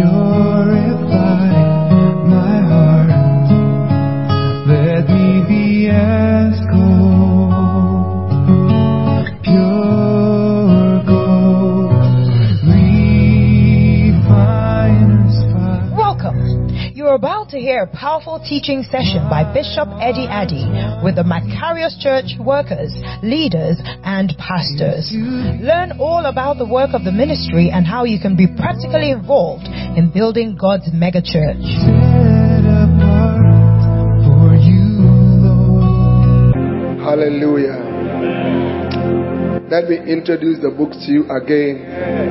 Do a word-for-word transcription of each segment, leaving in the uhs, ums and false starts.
Purify my heart. Let me be as gold, pure gold, refined fire. Welcome. You're about to hear a powerful teaching session by Bishop Eddie Addy with the Macarius Church workers, leaders, and pastors. Learn all about the work of the ministry and how you can be practically involved in building God's mega church. Set apart for you, Lord. Hallelujah. Let me introduce the book to you again.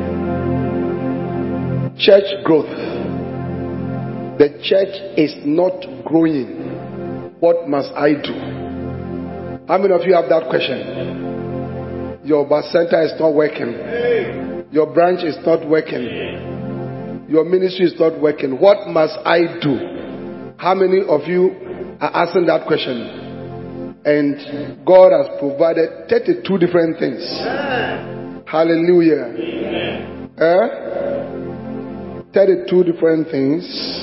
Church growth. The church is not growing. What must I do? How many of you have that question? Your bus center is not working. Your branch is not working. Your ministry is not working. What must I do? How many of you are asking that question? And God has provided thirty-two different things. Hallelujah. Eh? thirty-two different things.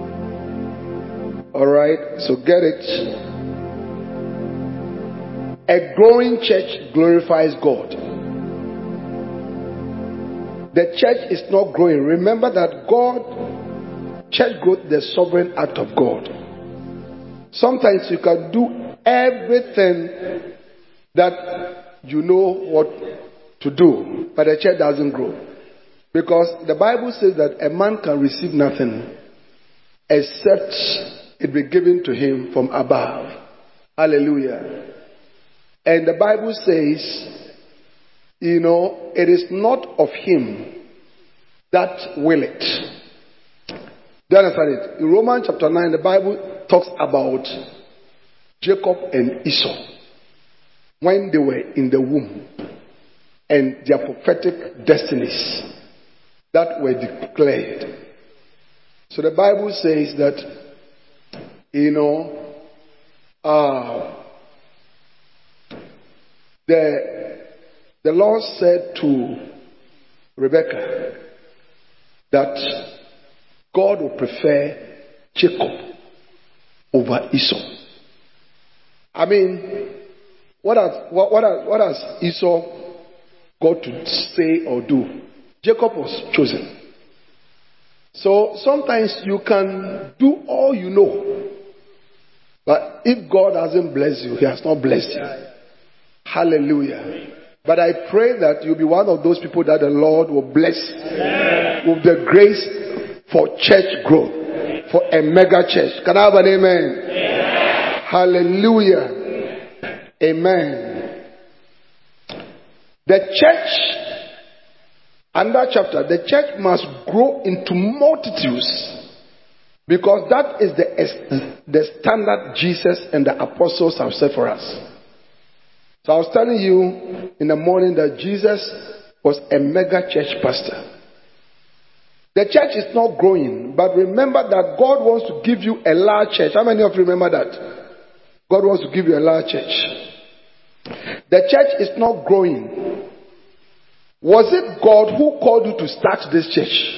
Alright, so get it. A growing church glorifies God. The church is not growing. Remember that God, church growth, the sovereign act of God. Sometimes you can do everything that you know what to do, but the church doesn't grow. Because the Bible says that a man can receive nothing except it be given to him from above. Hallelujah. And the Bible says, you know, it is not of him that will it. Do you understand it? In Romans chapter nine, the Bible talks about Jacob and Esau when they were in the womb and their prophetic destinies that were declared. So the Bible says that, you know, uh, the the Lord said to Rebekah that God will prefer Jacob over Esau. I mean, what has what what has, what has Esau got to say or do? Jacob was chosen. So sometimes you can do all you know, but if God hasn't blessed you, He has not blessed you. Hallelujah. But I pray that you'll be one of those people that the Lord will bless with the grace for church growth, for a mega church. Can I have an amen? Yeah. Hallelujah. Amen. The church, under chapter, the church must grow into multitudes, because that is the, the standard Jesus and the apostles have set for us. So I was telling you in the morning that Jesus was a mega church pastor. The church is not growing, but remember that God wants to give you a large church. How many of you remember that? God wants to give you a large church. The church is not growing. Was it God who called you to start this church?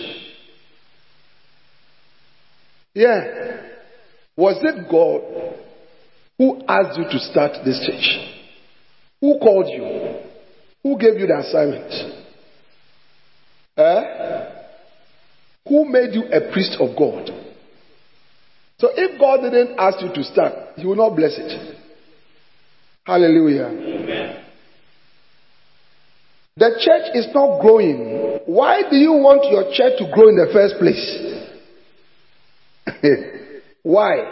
Yeah. Was it God who asked you to start this church? Who called you? Who gave you the assignment? Eh? Who made you a priest of God? So if God didn't ask you to start, He will not bless it. Hallelujah. Amen. The church is not growing. Why do you want your church to grow in the first place? Why?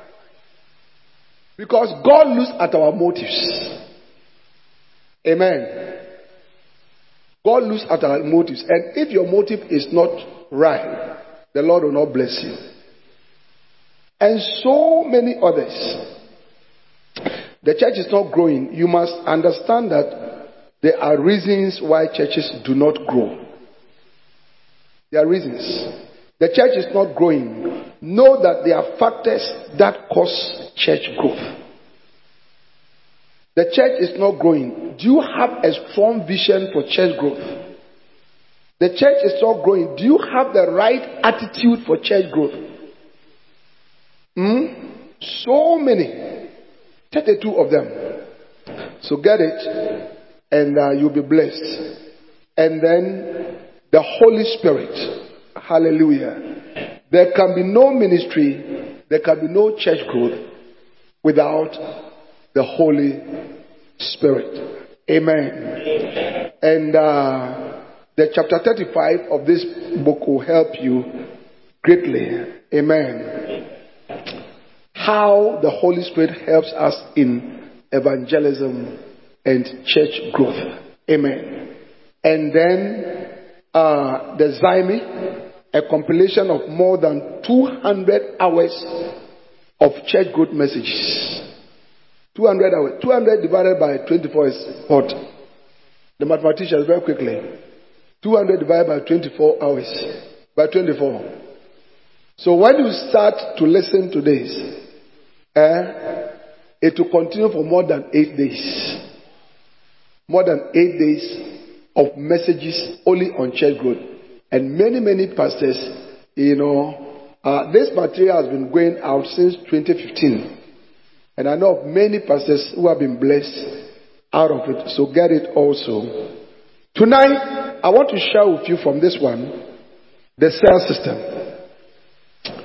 Because God looks at our motives. Amen. God looks at our motives. And if your motive is not right, the Lord will not bless you. And so many others. The church is not growing. You must understand that there are reasons why churches do not grow. There are reasons. The church is not growing. Know that there are factors that cause church growth. The church is not growing. Do you have a strong vision for church growth? The church is not growing. Do you have the right attitude for church growth? Hmm? So many. thirty-two of them. So get it, and uh, you'll be blessed. And then the Holy Spirit. Hallelujah. There can be no ministry, there can be no church growth without the Holy Spirit. Amen. Amen. And uh, the chapter thirty-five of this book will help you greatly. Amen. How the Holy Spirit helps us in evangelism and church growth. Amen. And then uh, the Zyme, a compilation of more than two hundred hours of church growth messages. two hundred hours. two hundred divided by twenty-four is what? The mathematicians, very quickly. two hundred divided by twenty-four hours. By twenty-four. So when you start to listen to this, eh, it will continue for more than eight days. More than eight days of messages only on church growth. And many, many pastors, you know, uh, this material has been going out since twenty fifteen. And I know of many pastors who have been blessed out of it. So get it also. Tonight, I want to share with you from this one, the cell system.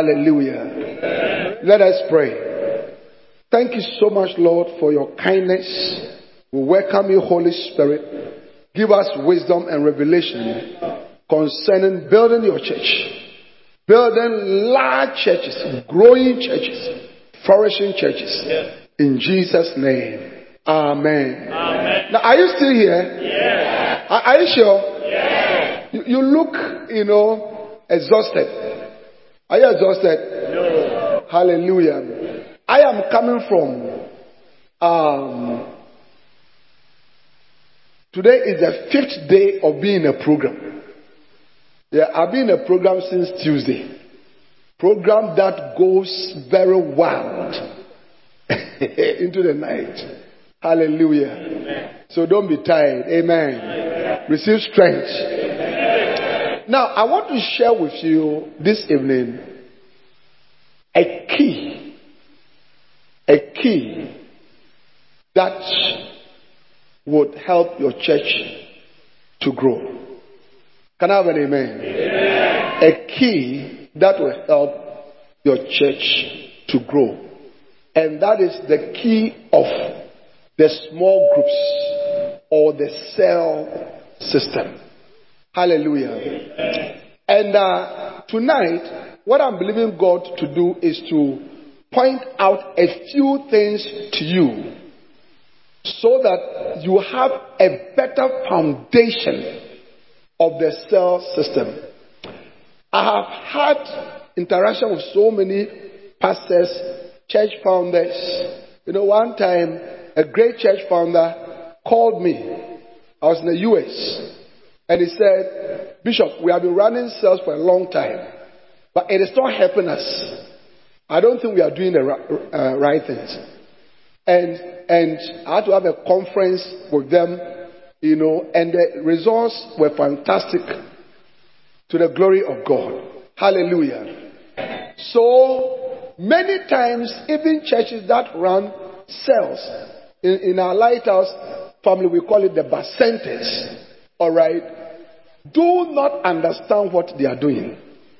Hallelujah. Let us pray. Thank you so much, Lord, for your kindness. We welcome you, Holy Spirit. Give us wisdom and revelation concerning building your church. Building large churches, growing churches, flourishing churches. In Jesus' name. Amen. Amen. Now, are you still here? Yeah. Are, are you sure? Yeah. You, you look, you know, exhausted. Are you exhausted? No. Hallelujah. I am coming from, um, today is the fifth day of being in a program. Yeah, I've been in a program since Tuesday. Program that goes very wild into the night. Hallelujah. Amen. So don't be tired. Amen. Amen. Receive strength. Amen. Now, I want to share with you this evening a key, a key that would help your church to grow. Can I have an amen? Amen. A key that will help your church to grow. And that is the key of the small groups or the cell system. Hallelujah. Amen. And uh, tonight, what I'm believing God to do is to point out a few things to you so that you have a better foundation of the cell system. I have had interaction with so many pastors, church founders. You know, one time a great church founder called me. I was in the U S and he said, "Bishop, we have been running cells for a long time, but it is not helping us. I don't think we are doing the right, uh, right things." And and I had to have a conference with them, you know, and the results were fantastic to the glory of God. Hallelujah. So many times, even churches that run cells, in, in our lighthouse family, we call it the bacentas, all right, do not understand what they are doing.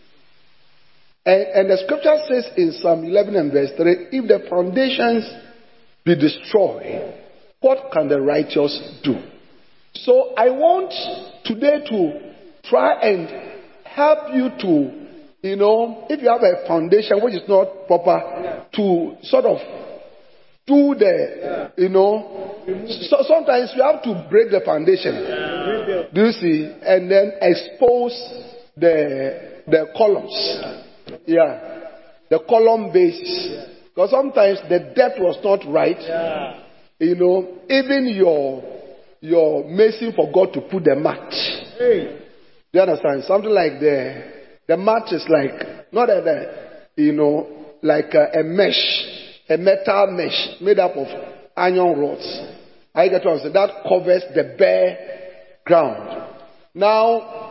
And, and the scripture says in Psalm eleven and verse three, if the foundations be destroyed, what can the righteous do? So I want today to try and help you to, you know, if you have a foundation which is not proper, to sort of do the, you know, so sometimes you have to break the foundation. Do you see? And then expose the the columns. Yeah. The column bases. Because sometimes the depth was not right. You know, even your your mason forgot to put the mat. Do you understand? Something like the the mat is like not a, the you know like a, a mesh, a metal mesh made up of iron rods. I get what I'm saying. That covers the bare ground. Now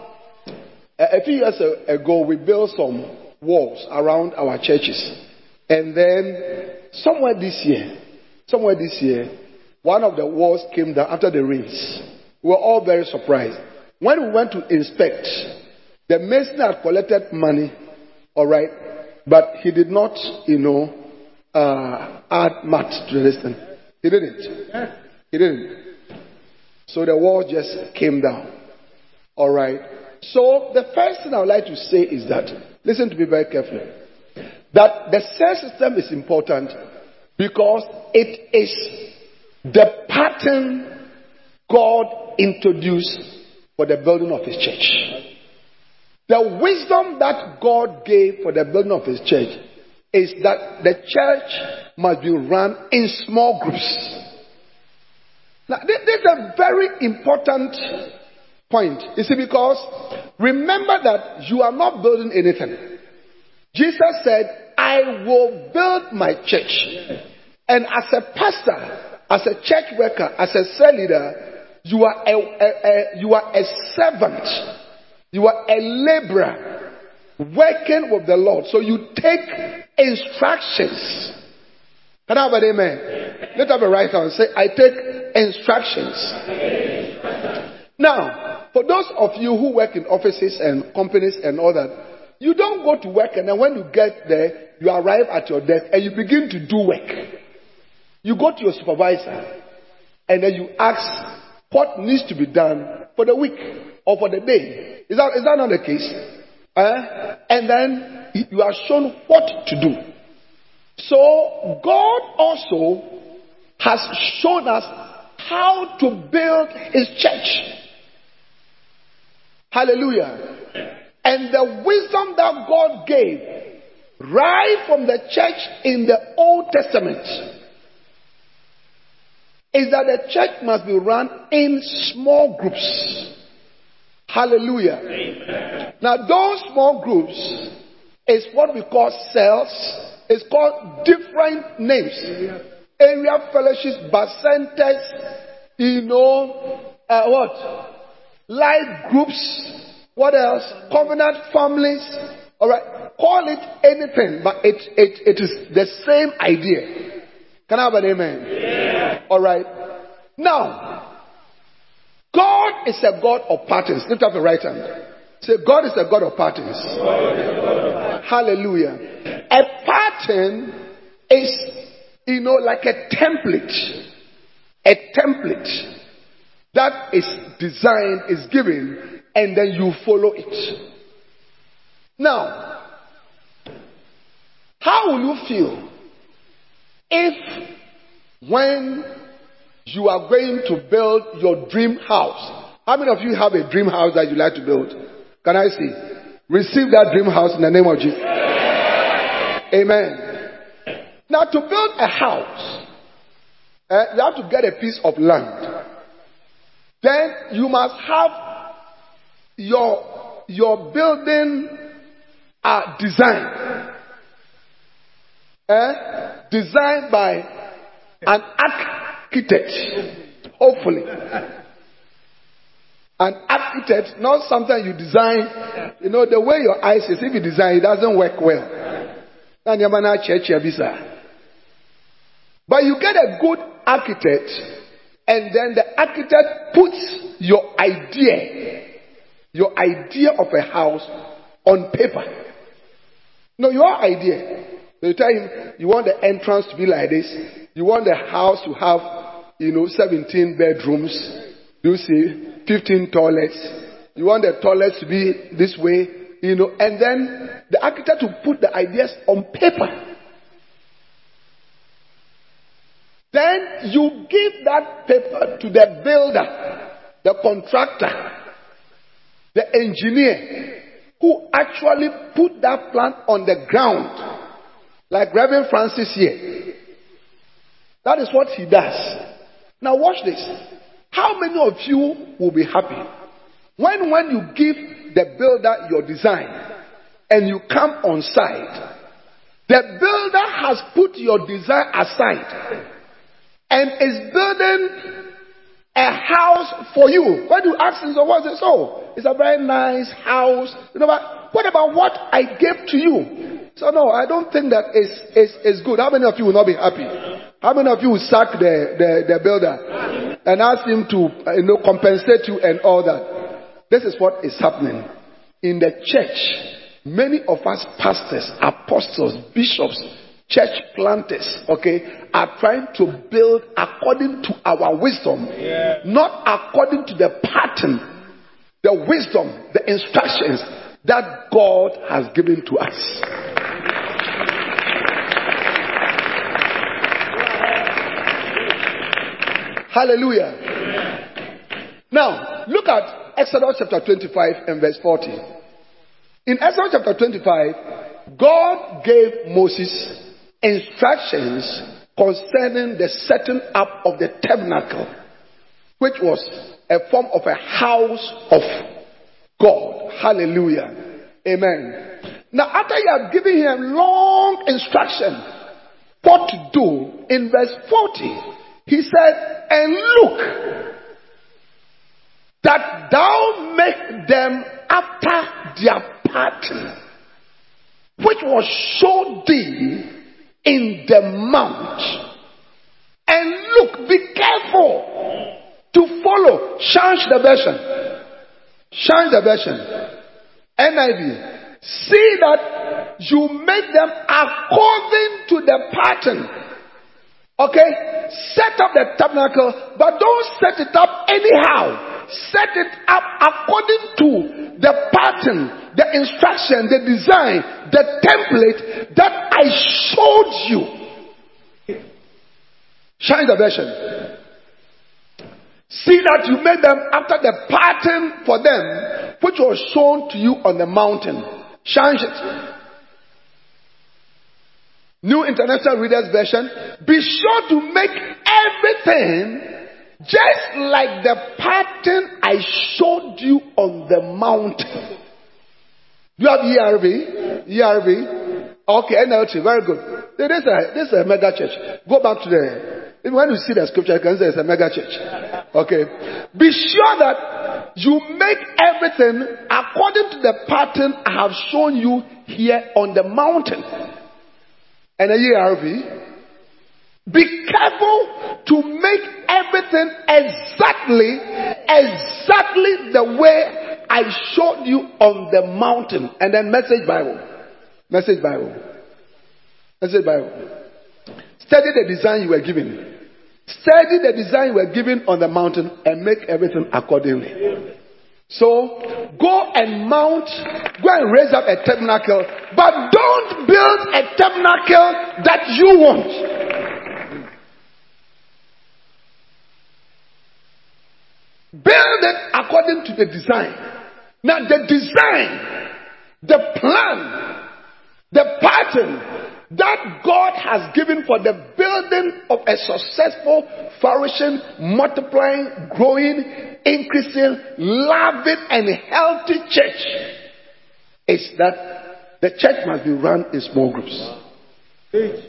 A, a few years ago, we built some walls around our churches. And then somewhere this year, somewhere this year, one of the walls came down after the rains. We were all very surprised. When we went to inspect, the mason had collected money, all right, but he did not, you know, uh, add mat to the thing. He didn't. He didn't. So the wall just came down. All right. So the first thing I would like to say is that, listen to me very carefully, that the cell system is important because it is the pattern God introduced for the building of His church. The wisdom that God gave for the building of His church is that the church must be run in small groups. Now, this is a very important point. You see, because remember that you are not building anything. Jesus said, I will build my church. And as a pastor, as a church worker, as a cell leader, you are a, a, a, you are a servant. You are a laborer working with the Lord. So you take instructions. Can I have an amen? Let us have a right hand and say, I take instructions. Now, for those of you who work in offices and companies and all that, you don't go to work and then when you get there, you arrive at your desk and you begin to do work. You go to your supervisor and then you ask what needs to be done for the week or for the day. Is that, is that not the case? Uh, and then you are shown what to do. So God also has shown us how to build His church. Hallelujah. And the wisdom that God gave right from the church in the Old Testament is that the church must be run in small groups. Hallelujah. Amen. Now those small groups is what we call cells. It's called different names. Area fellowships, bar centers, you know, uh, what? Life groups. What else? Covenant families. All right. Call it anything, but it, it, it is the same idea. Can I have an amen? Yeah. All right. Now, God is a God of patterns. Lift up the right hand. Say, God is a God of patterns. God is a God of patterns. Hallelujah. A pattern is, you know, like a template. A template that is designed, is given, and then you follow it. Now, how will you feel if when you are going to build your dream house? How many of you have a dream house that you like to build? Can I see? Receive that dream house in the name of Jesus. Amen. Now, to build a house, uh, you have to get a piece of land. Then you must have your your building uh, designed, uh, designed by an architect, hopefully. An architect, not something you design. You know, the way your eyes is, if you design, it doesn't work well. But you get a good architect, and then the architect puts your idea, your idea of a house on paper. No, your idea. You tell him you want the entrance to be like this. You want the house to have, you know, seventeen bedrooms. You see, fifteen toilets. You want the toilets to be this way, you know, and then the architect will put the ideas on paper. Then you give that paper to the builder, the contractor, the engineer, who actually put that plan on the ground, like Reverend Francis here. That is what he does. Now watch this. How many of you will be happy when when you give the builder your design and you come on site, the builder has put your design aside and is building a house for you. When you ask him, so what's it? So, it's a very nice house. You know what? What about what I gave to you? So no, I don't think that is is is good. How many of you will not be happy? How many of you will sack the, the, the builder and ask him to uh, you know compensate you and all that? This is what is happening in the church. Many of us pastors, apostles, bishops, church planters, okay, are trying to build according to our wisdom, yeah. Not according to the pattern, the wisdom, the instructions that God has given to us. Hallelujah. Yeah. Now, look at Exodus chapter twenty-five and verse forty. In Exodus chapter twenty-five, God gave Moses instructions concerning the setting up of the tabernacle, which was a form of a house of God. Hallelujah. Amen. Now, after you have given him long instruction what to do, in verse forty, he said, and look, that thou make them after their pattern, which was showed thee in the mount. And look, be careful to follow. Change the version. Change the version. N I V. See that you make them according to the pattern. Okay? Set up the tabernacle, but don't set it up anyhow. Set it up according to the pattern, the instruction, the design, the template that I showed you. Change the version. See that you made them after the pattern for them, which was shown to you on the mountain. Change it. New International Reader's Version. Be sure to make everything just like the pattern I showed you on the mountain. Do you have E R V? E R V? Okay, N L T, very good. This is a, this is a mega church. Go back to the, when you see the scripture, you can say it's a mega church. Okay. Be sure that you make everything according to the pattern I have shown you here on the mountain. And a E R V. Be careful to make everything exactly, exactly the way I showed you on the mountain. And then Message Bible. Message Bible. Message Bible. Study the design you were given. Study the design you were given on the mountain and make everything accordingly. So, go and mount, go and raise up a tabernacle, but don't build a tabernacle that you want. Build it according to the design. Now the design, the plan, the pattern that God has given for the building of a successful, flourishing, multiplying, growing, increasing, loving and healthy church is that the church must be run in small groups.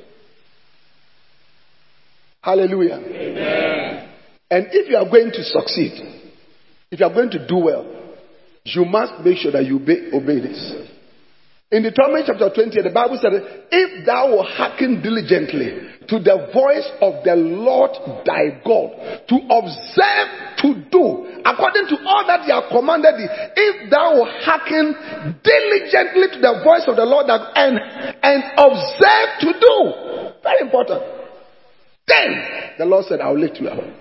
Hallelujah. Amen. And if you are going to succeed, if you are going to do well, you must make sure that you obey, obey this. In Deuteronomy chapter twenty, the Bible said, if thou will hearken diligently to the voice of the Lord thy God, to observe to do according to all that he has commanded thee, if thou will hearken diligently to the voice of the Lord and, and observe to do, very important, then the Lord said, I will lift you up.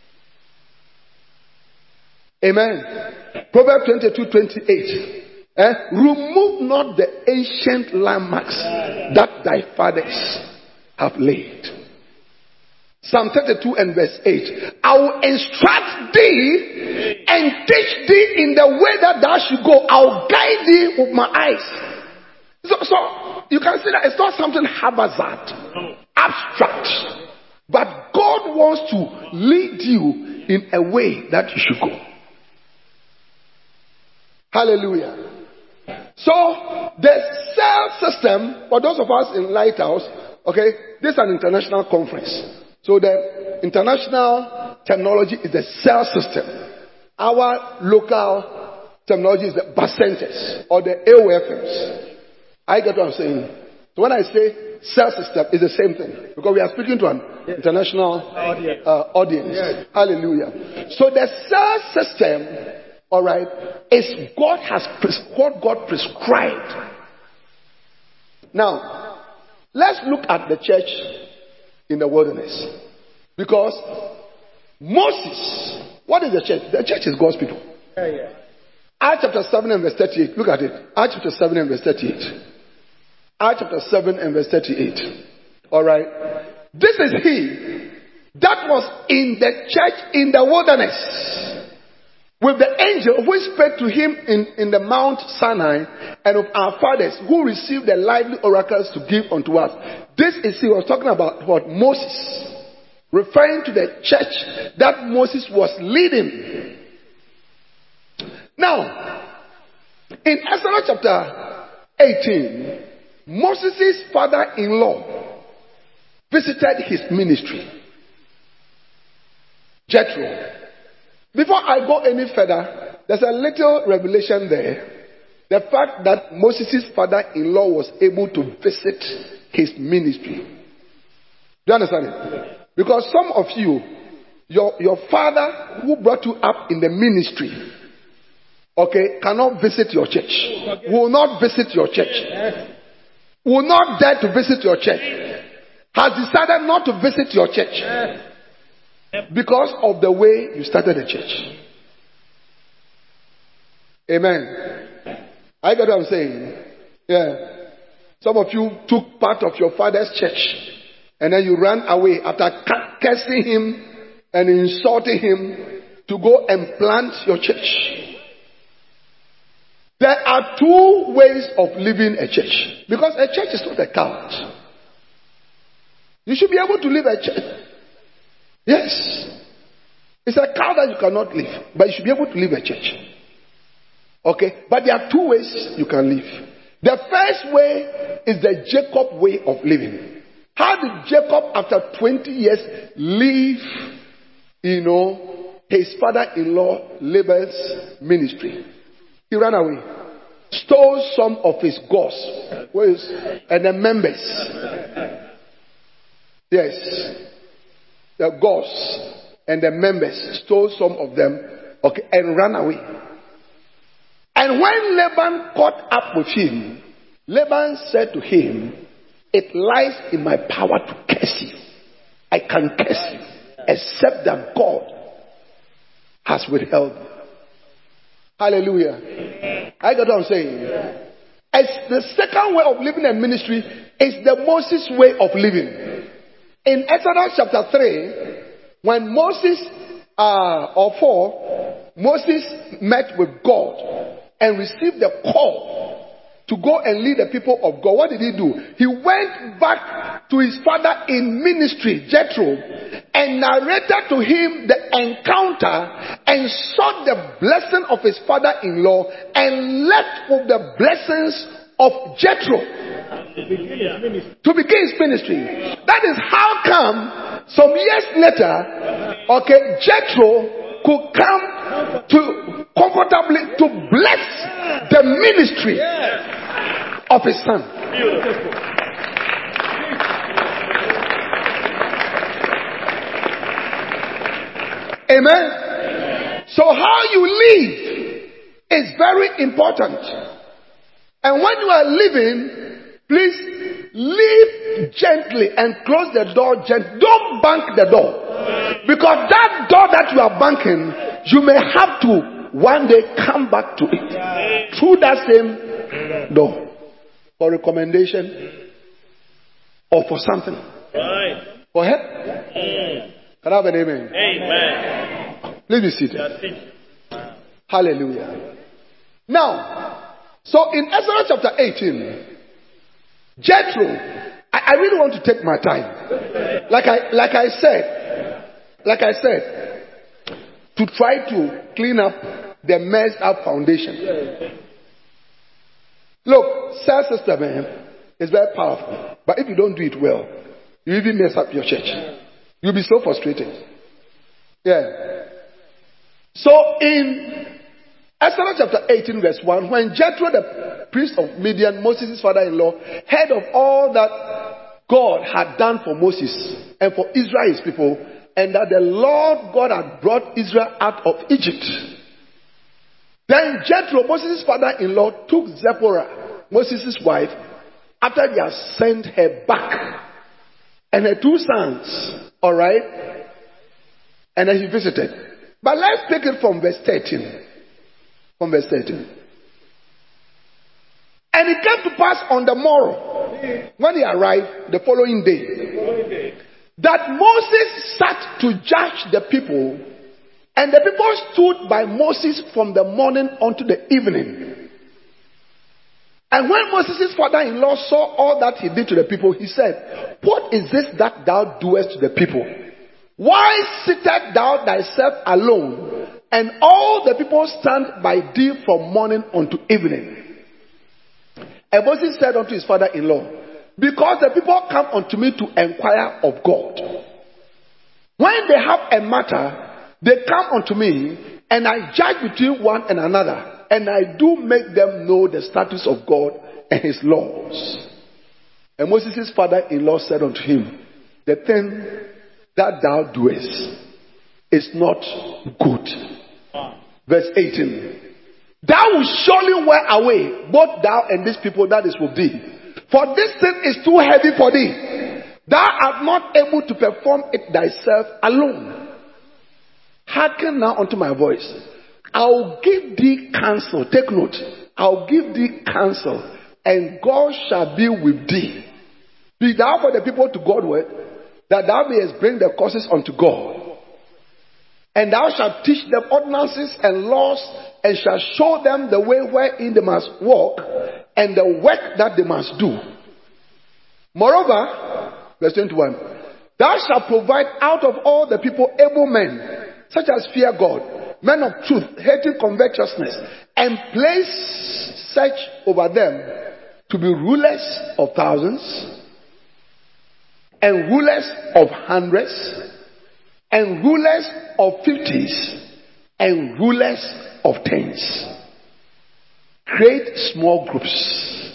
Amen. Proverbs twenty-two twenty-eight. Eh? Remove not the ancient landmarks that thy fathers have laid. Psalm thirty-two and verse eight. I will instruct thee and teach thee in the way that thou should go. I will guide thee with my eyes. So, so you can see that it's not something haphazard, abstract. But God wants to lead you in a way that you should go. Hallelujah. So, the cell system, for those of us in Lighthouse, okay, this is an international conference. So the international terminology is the cell system. Our local terminology is the bus centers or the A O F Ms. I get what I'm saying. So when I say cell system, it's the same thing. Because we are speaking to an international uh, audience. Yes. Hallelujah. So the cell system, all right, is God has pres- what God prescribed. Now, let's look at the church in the wilderness. Because Moses, what is the church? The church is God's people. Yeah, yeah. Acts chapter seven and verse thirty-eight. Look at it. Acts chapter seven and verse thirty-eight. Acts chapter seven and verse thirty-eight. Alright. This is he that was in the church in the wilderness with the angel who spake to him in, in the Mount Sinai, and of our fathers who received the lively oracles to give unto us. This is he was talking about what? Moses. Referring to the church that Moses was leading. Now, in Exodus chapter eighteen, Moses' father-in-law visited his ministry, Jethro. Before I go any further, there's a little revelation there. The fact that Moses' father-in-law was able to visit his ministry. Do you understand it? Because some of you, your, your father who brought you up in the ministry, okay, cannot visit your church. Will not visit your church. Will not dare to visit your church. Has decided not to visit your church. Because of the way you started the church. Amen. I get what I'm saying. Yeah. Some of you took part of your father's church. And then you ran away after cursing him and insulting him to go and plant your church. There are two ways of living a church. Because a church is not a cult. You should be able to live a church. Yes. It's a cult that you cannot live. But you should be able to live a church. Okay? But there are two ways you can live. The first way is the Jacob way of living. How did Jacob, after twenty years, leave, you know, his father-in-law Laban's ministry? He ran away. Stole some of his gods. And the members. Yes. The gods and the members stole some of them, okay, and ran away. And when Laban caught up with him, Laban said to him, it lies in my power to curse you. I can curse you, except that God has withheld me. Hallelujah. I got what I'm saying. As the second way of living a ministry is the Moses way of living. In Exodus chapter three, when Moses, uh, or four, Moses met with God and received the call to go and lead the people of God. What did he do? He went back to his father in ministry, Jethro, and narrated to him the encounter and sought the blessing of his father-in-law and left with the blessings of Jethro to begin, to begin his ministry. That is how come some years later, okay, Jethro could come to comfortably to bless the ministry of his son. Amen. So how you live is very important. And when you are living, please live gently and close the door gently. Don't bank the door. Because that door that you are banking, you may have to one day come back to it through that same door for recommendation or for something. Right. For help. Mm. Can I have an amen? Amen. Please be seated. Hallelujah. Now, so in Exodus chapter eighteen, Jethro, I, I really want to take my time. Like I like I said, like I said, to try to clean up the messed up foundation. Look, cell system, man, is very powerful. But if you don't do it well, you even mess up your church. You'll be so frustrated. Yeah. So in Exodus chapter eighteen, verse one, when Jethro, the priest of Midian, Moses' father-in-law, heard of all that God had done for Moses and for Israel, his people, and that the Lord God had brought Israel out of Egypt, then Jethro, Moses' father-in-law, took Zipporah, Moses' wife, after they had sent her back, and her two sons, all right, and then he visited. But let's take it from verse thirteen. From verse thirteen. And it came to pass on the morrow, when he arrived the following day, that Moses sat to judge the people, and the people stood by Moses from the morning unto the evening. And when Moses' father-in-law saw all that he did to the people, he said, what is this that thou doest to the people? Why sittest thou thyself alone, and all the people stand by thee from morning unto evening? And Moses said unto his father-in-law, because the people come unto me to inquire of God. When they have a matter, they come unto me, and I judge between one and another, and I do make them know the statutes of God and his laws. And Moses' father-in-law said unto him, the thing that thou doest is not good. Verse eighteen. Thou wilt surely wear away both thou and these people that is with thee. For this thing is too heavy for thee. Thou art not able to perform it thyself alone. Hearken now unto my voice. I'll give thee counsel. Take note. I'll give thee counsel, and God shall be with thee. Be thou for the people to Godward, that thou mayest bring the causes unto God. And thou shalt teach them ordinances and laws, and shalt show them the way wherein they must walk, and the work that they must do. Moreover, verse twenty-one, thou shalt provide out of all the people able men, such as fear God, men of truth, hating covetousness, and place such over them to be rulers of thousands, and rulers of hundreds, and rulers of fifties, and rulers of tens. Create small groups.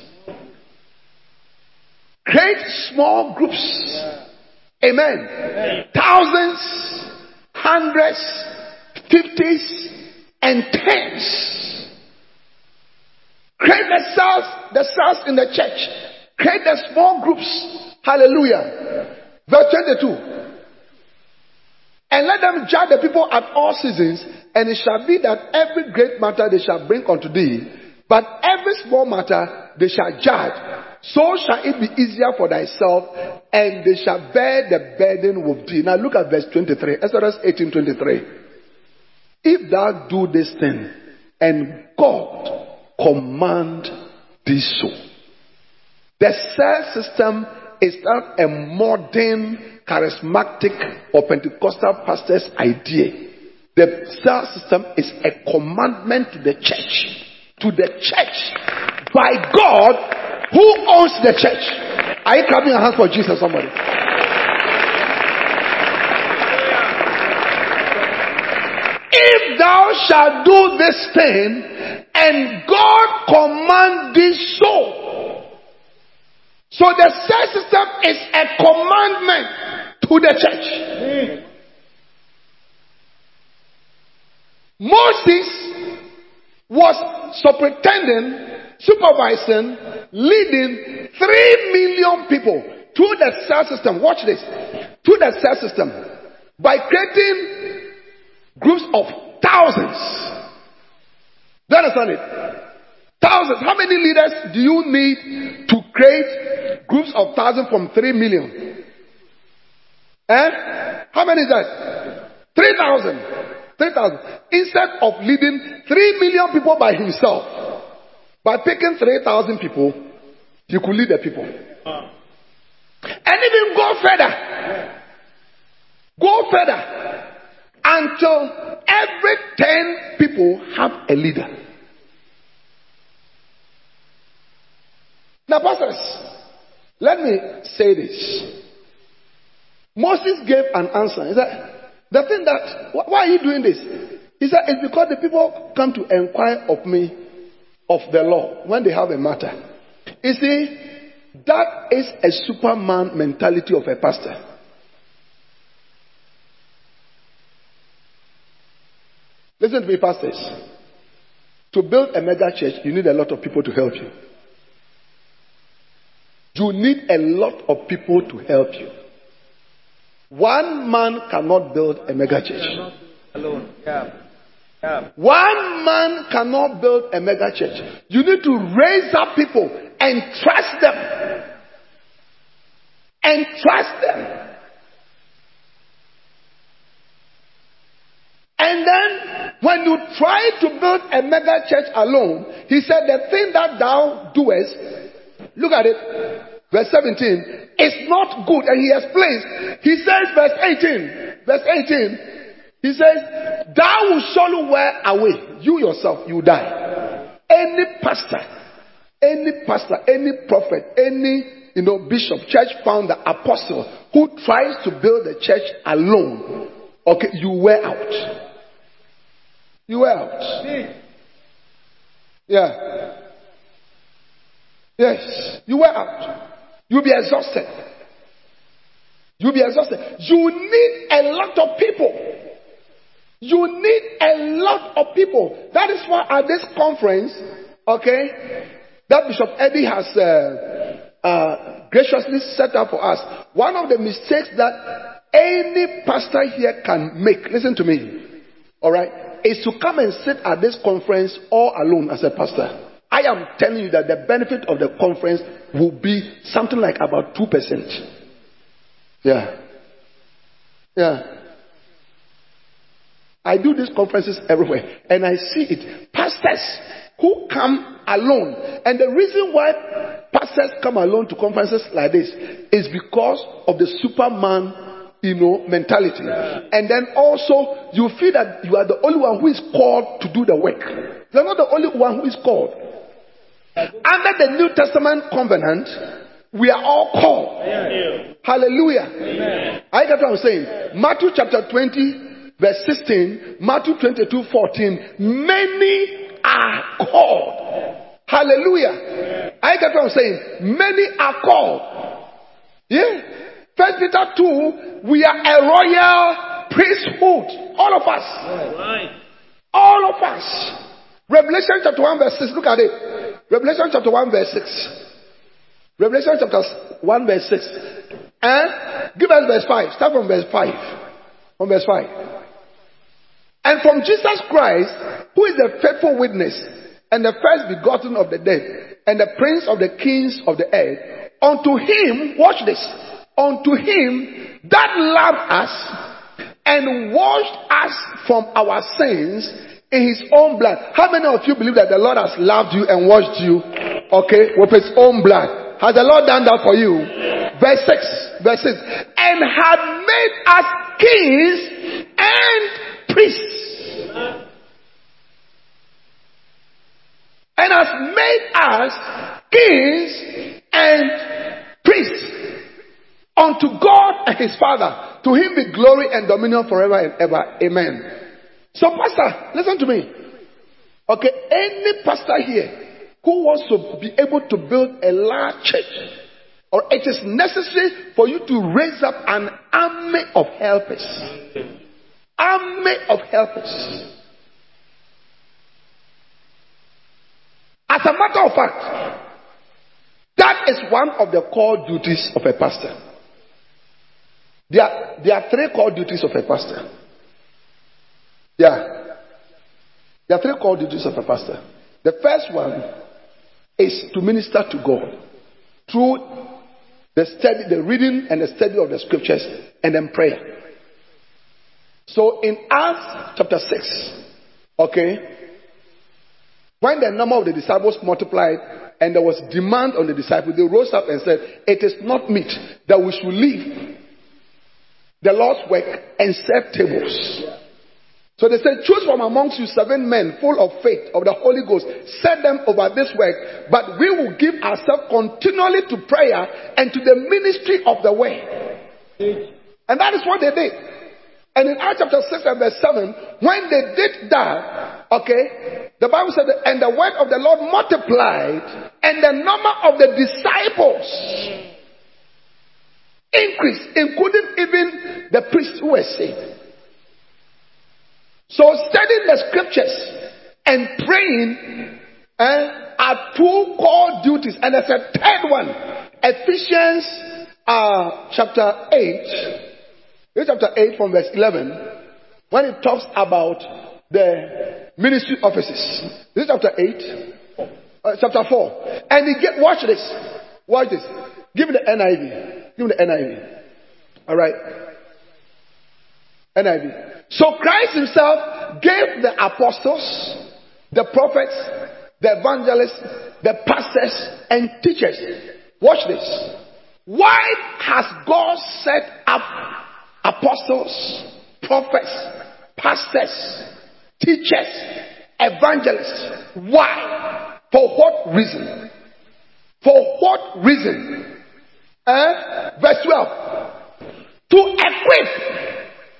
Create small groups. Amen. Amen. Thousands, hundreds, fifties, and tens. Create the cells, the cells in the church. Create the small groups. Hallelujah. Verse twenty-two. And let them judge the people at all seasons, and it shall be that every great matter they shall bring unto thee, but every small matter they shall judge. So shall it be easier for thyself, and they shall bear the burden with thee. Now look at verse twenty-three. Exodus eighteen twenty-three. If thou do this thing, and God command thee so. The cell system is not a modern, charismatic, or Pentecostal pastor's idea. The cell system is a commandment to the church. To the church. By God, who owns the church. Are you clapping your hands for Jesus, somebody? If thou shalt do this thing, and God command thee so. So the cell system is a commandment to the church. Mm. Moses was superintending, supervising, leading three million people through the cell system. Watch this. Through the cell system. By creating groups of thousands. Do you understand it? Thousands. How many leaders do you need to create groups of thousands from three million? Eh? How many is that? Three thousand. Three thousand. Instead of leading three million people by himself, by picking three thousand people, he could lead the people. And even go further. Go further. Until every ten people have a leader. Now, pastors, let me say this. Moses gave an answer. He said, The thing that, wh- why are you doing this? He said, it's because the people come to inquire of me of the law when they have a matter. You see, that is a Superman mentality of a pastor. Listen to me, pastors. To build a mega church, you need a lot of people to help you. You need a lot of people to help you. One man cannot build a mega church. Alone. Yeah. Yeah. One man cannot build a mega church. You need to raise up people and trust them. And trust them. And then, when you try to build a mega church alone, he said, the thing that thou doest, look at it, verse seventeen, is not good. And he explains, he says, verse eighteen, verse eighteen, he says, thou will surely wear away, you yourself, you die. Any pastor, any pastor, any prophet, any, you know, bishop, church founder, apostle, who tries to build a church alone, okay, you wear out. You wear out. Yeah. Yes, you wear out. You'll be exhausted. You'll be exhausted. You need a lot of people. You need a lot of people. That is why at this conference, okay, that Bishop Eddie has uh, uh, graciously set up for us. One of the mistakes that any pastor here can make, listen to me, all right, is to come and sit at this conference all alone as a pastor. I am telling you that the benefit of the conference will be something like about two percent. Yeah. Yeah. I do these conferences everywhere and I see it. Pastors who come alone. And the reason why pastors come alone to conferences like this is because of the Superman, you know, mentality. And then also you feel that you are the only one who is called to do the work. You are not the only one who is called. Under the New Testament covenant, we are all called. Yeah. Hallelujah. Amen. I get what I'm saying. Matthew chapter twenty, verse sixteen, Matthew twenty-two, fourteen. Many are called. Hallelujah. Amen. I get what I'm saying. Many are called. Yeah. First Peter two, we are a royal priesthood. All of us. Right. All of us. Revelation chapter one, verse six. Look at it. Revelation chapter one, verse six. Revelation chapter one, verse six. And give us verse five. Start from verse five. From verse five. And from Jesus Christ, who is the faithful witness, and the first begotten of the dead, and the prince of the kings of the earth, unto him, watch this, unto him that loved us, and washed us from our sins in his own blood. How many of you believe that the Lord has loved you and washed you, okay, with his own blood? Has the Lord done that for you? Verse six, verse six. And had made us kings and priests. And has made us kings and priests unto God and his Father. To him be glory and dominion forever and ever. Amen. So pastor, listen to me. Okay, any pastor here who wants to be able to build a large church, or it is necessary for you to raise up an army of helpers. Army of helpers. As a matter of fact, that is one of the core duties of a pastor. There are, there are three core duties of a pastor. Yeah. There are three core duties of a pastor. The first one is to minister to God through the study, the reading and the study of the scriptures, and then prayer. So in Acts chapter six, okay, when the number of the disciples multiplied and there was demand on the disciples, they rose up and said, it is not meet that we should leave the Lord's work and serve tables. So they said, choose from amongst you seven men full of faith of the Holy Ghost. Set them over this work. But we will give ourselves continually to prayer and to the ministry of the word. And that is what they did. And in Acts chapter six and verse seven, when they did that, okay, the Bible said, that, and the word of the Lord multiplied, and the number of the disciples increased, including even the priests who were saved. So studying the scriptures and praying eh, are two core duties. And there's a third one. Ephesians uh, chapter eight. Chapter eight from verse eleven. When it talks about the ministry offices. This is chapter eight. Uh, chapter four. And he get, watch this. Watch this. Give me the N I V. Give me the N I V. Alright. N I V. So Christ himself gave the apostles, the prophets, the evangelists, the pastors, and teachers. Watch this. Why has God set up apostles, prophets, pastors, teachers, evangelists? Why? For what reason? For what reason? Eh? Verse twelve. To equip.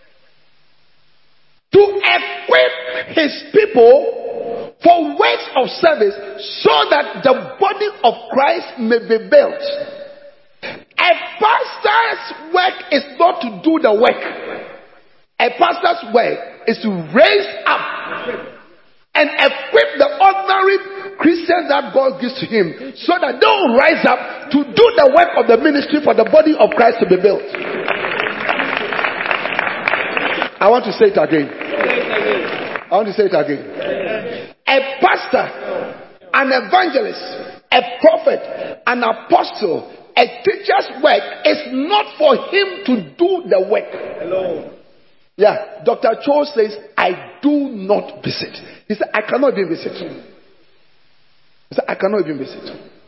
To equip his people for works of service, so that the body of Christ may be built. A pastor's work is not to do the work. A pastor's work is to raise up and equip the ordinary Christians that God gives to him, so that they will rise up to do the work of the ministry for the body of Christ to be built. I want to say it again. I want to say it again. A pastor, an evangelist, a prophet, an apostle, a teacher's work is not for him to do the work. Hello. Yeah, Doctor Cho says, I do not visit. He said, I cannot even visit. He said, I cannot even visit.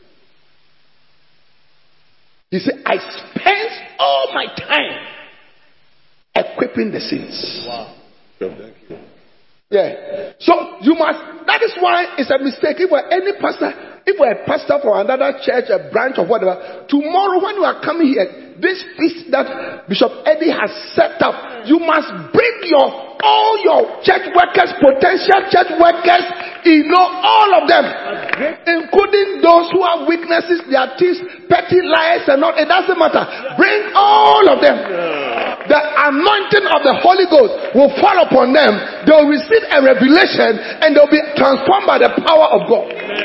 He said, I spend all my time equipping the saints. Wow. Thank you. Yeah. So you must, that is why it's a mistake. If we're any pastor, if we're a pastor for another church, a branch or whatever, tomorrow when you are coming here, this feast that Bishop Eddie has set up, you must bring your all your church workers, potential church workers, you know, all of them, including those who have weaknesses, their thieves, petty liars and all. It doesn't matter. Bring all of them. The anointing of the Holy Ghost will fall upon them. They will receive a revelation and they will be transformed by the power of God.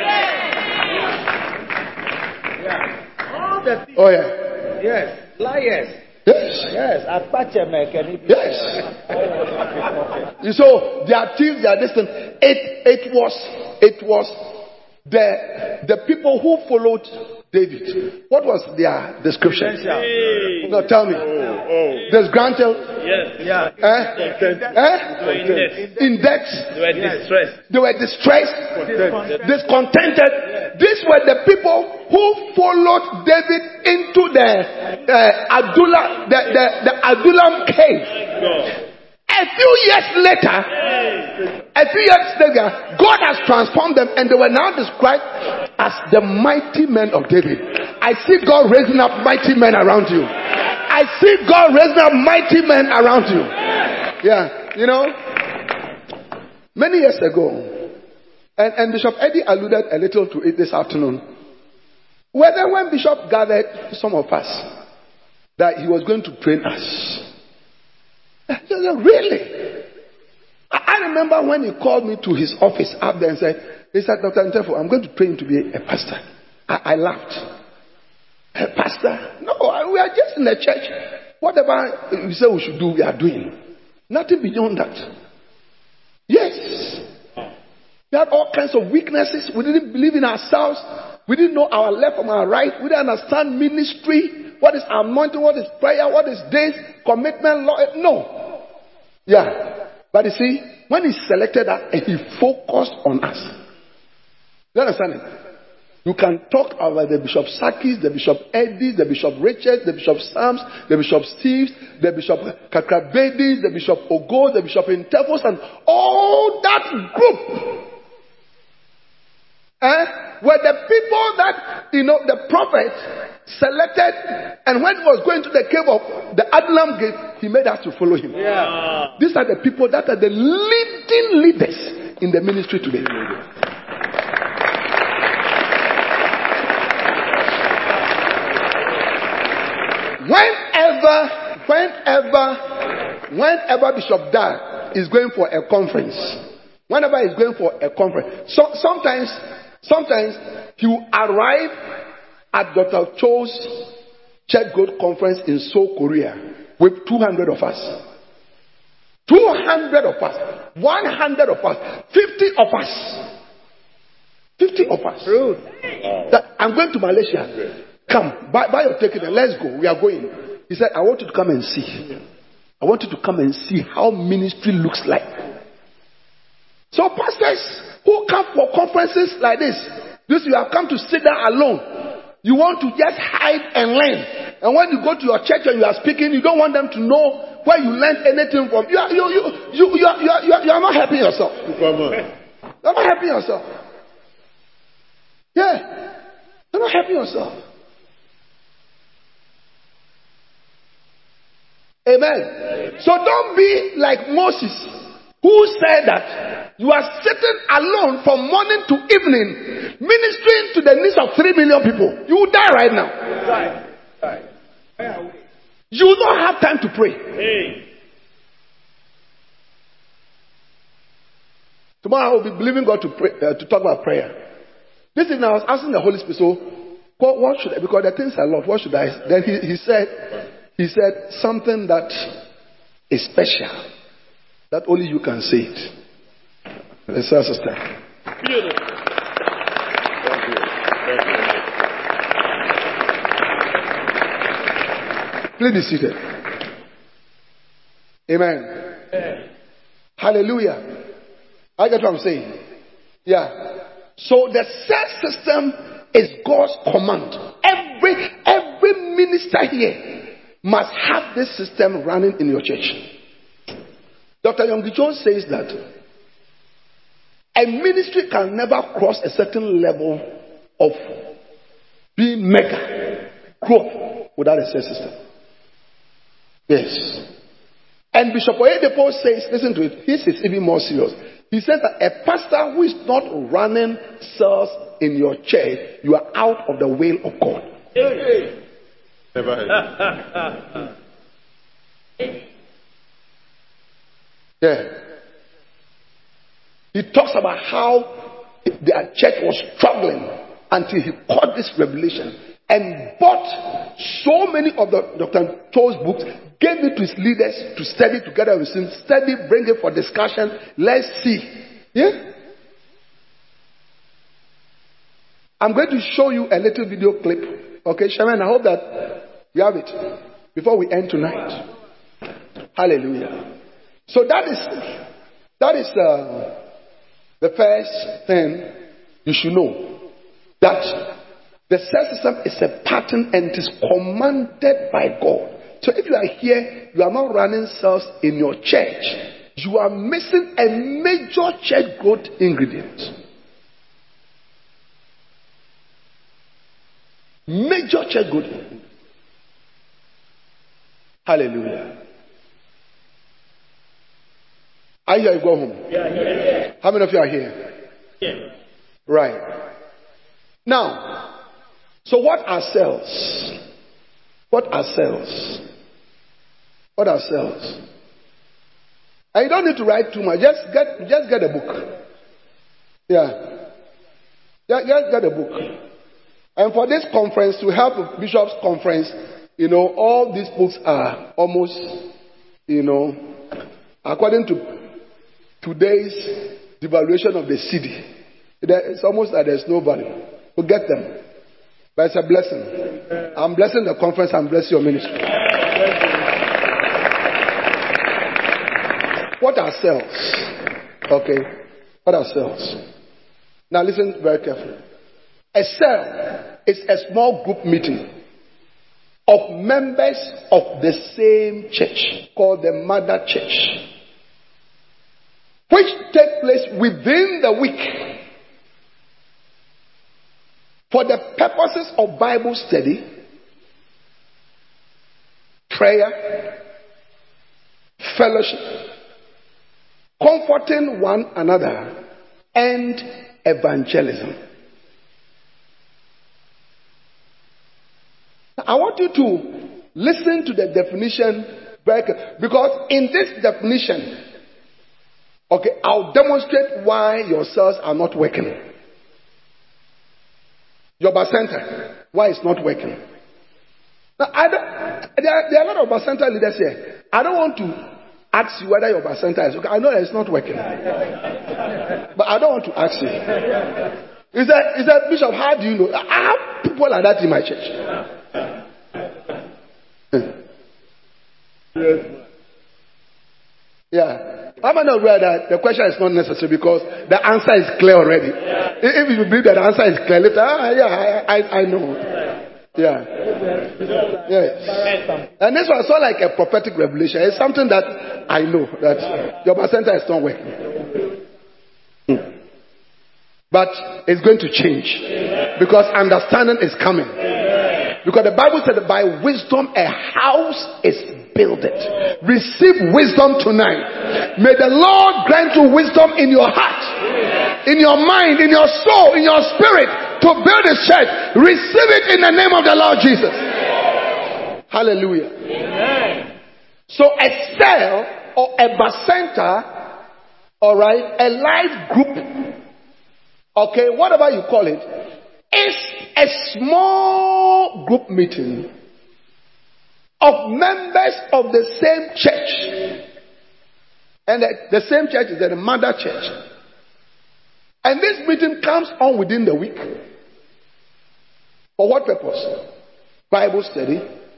Oh yeah. Yes. Liars. Yes. Yes. Yes. So their thieves, their distance. It it was it was the the people who followed David. What was their description? Hey. No, tell me. Oh, oh. There's grandchild. Yes. Yeah. Eh? Eh? In debt. They were distressed. They were distressed. Discontented. These were the people who followed David into the uh, Adullam, the, the, the Adullam cave. A few years later, a few years later, God has transformed them, and they were now described as the mighty men of David. I see God raising up mighty men around you. I see God raising up mighty men around you. Yeah, you know, many years ago. And, and Bishop Eddie alluded a little to it this afternoon. Whether when Bishop gathered some of us that he was going to train us. Really? I remember when he called me to his office up there and said, he said, Doctor Ntefo, I'm going to train you to be a pastor. I, I laughed. A pastor? No, we are just in the church. Whatever we say we should do, we are doing. Nothing beyond that. Yes. We had all kinds of weaknesses. We didn't believe in ourselves. We didn't know our left from our right. We didn't understand ministry. What is anointing? What is prayer? What is this? Commitment? Law? No. Yeah. But you see, when he selected us and he focused on us. You understand it? You can talk about the Bishop Sakis, the Bishop Eddies, the Bishop Richards, the Bishop Sams, the Bishop Steves, the Bishop Kakrabedis, the Bishop Ogo, the Bishop Intefos, and all that group. Eh? Were the people that, you know, the prophets selected, and when he was going to the cave of the Adullam gate, he made us to follow him. Yeah. These are the people that are the leading leaders in the ministry today. Whenever, whenever, whenever Bishop Dar is going for a conference, whenever he's going for a conference, so, sometimes, sometimes he will arrive at Doctor Cho's Church Growth Conference in Seoul, Korea, with two hundred of us. two hundred of us. one hundred of us. fifty of us. fifty of us. That I'm going to Malaysia. Come, buy, buy your ticket and let's go. We are going. He said, I want you to come and see. I want you to come and see how ministry looks like. So pastors who come for conferences like this, this you have come to sit down alone. You want to just hide and learn. And when you go to your church and you are speaking, you don't want them to know where you learned anything from. You are, you, you, you, you, are, you, are, you, are, you are not helping yourself. You are not helping yourself. Yeah. You are not helping yourself. Amen. So don't be like Moses, who said that you are sitting alone from morning to evening, ministering to the needs of three million people. You will die right now. Right. Right. You don't have time to pray. Hey. Tomorrow I will be believing God to pray, uh, to talk about prayer. This evening I was asking the Holy Spirit, so what, what should I, because the things I love, what should I? Then he, he said, he said something that is special, that only you can say it. Let's ask sister. Beautiful. Thank you. Thank you. Please be seated. Amen. Amen. Hallelujah. I get what I'm saying. Yeah. So the cell system is God's command. Every every minister here must have this system running in your church. Doctor Yonggi Jones says that a ministry can never cross a certain level of being mega growth without a cell system. Yes. And Bishop Oyedepo says, listen to it, his is even more serious. He says that a pastor who is not running cells in your church, you are out of the will of God. Hey. Never heard. Yeah. He talks about how their church was struggling until he caught this revelation and bought so many of the Doctor Cho's books, gave it to his leaders to study together with him, study, bring it for discussion. Let's see. Yeah? I'm going to show you a little video clip. Okay, Shaman, I hope that you have it before we end tonight. Hallelujah. So that is that is uh, the first thing you should know, that the cell system is a pattern and it is commanded by God. So if you are here, you are not running cells in your church, you are missing a major church growth ingredient. Major church growth ingredient. Hallelujah. Are you here? Go home. Yeah, yeah. How many of you are here? Yeah. Right. Now, so what are cells? What are cells? What are cells? And you don't need to write too much. Just get, just get a book. Yeah. Just, just get a book. And for this conference, to help the Bishop's conference, you know, all these books are almost, you know, according to today's devaluation of the C D, it's almost like there's no value. So get them. But it's a blessing. I'm blessing the conference, I'm blessing your ministry. What are cells? Okay. What are cells? Now listen very carefully. A cell is a small group meeting of members of the same church called the mother church, which take place within the week for the purposes of Bible study, prayer, fellowship, comforting one another, and evangelism. I want you to listen to the definition very carefully, because in this definition, okay, I'll demonstrate why your cells are not working. Your Bacenta, why it's not working. Now, I don't, there, are, there are a lot of Bacenta leaders here. I don't want to ask you whether your Bacenta is okay. I know that it's not working. But I don't want to ask you. Is that, is that Bishop, how do you know? I have people like that in my church. Yeah. I'm not aware that the question is not necessary because the answer is clear already. If you believe that the answer is clear, later, ah, yeah, I, I, I know. Yeah. Yes. And this was sort of like a prophetic revelation. It's something that I know that your Bacenta is not working. Hmm. But it's going to change because understanding is coming. Because the Bible said that by wisdom a house is builded. Receive wisdom tonight. May the Lord grant you wisdom in your heart, in your mind, in your soul, in your spirit to build His church. Receive it in the name of the Lord Jesus. Hallelujah. Amen. So a cell or a Bacenta, all right, a life group, okay, whatever you call it, is a small group meeting of members of the same church. And the, the same church is the mother church. And this meeting comes on within the week. For what purpose? Bible study,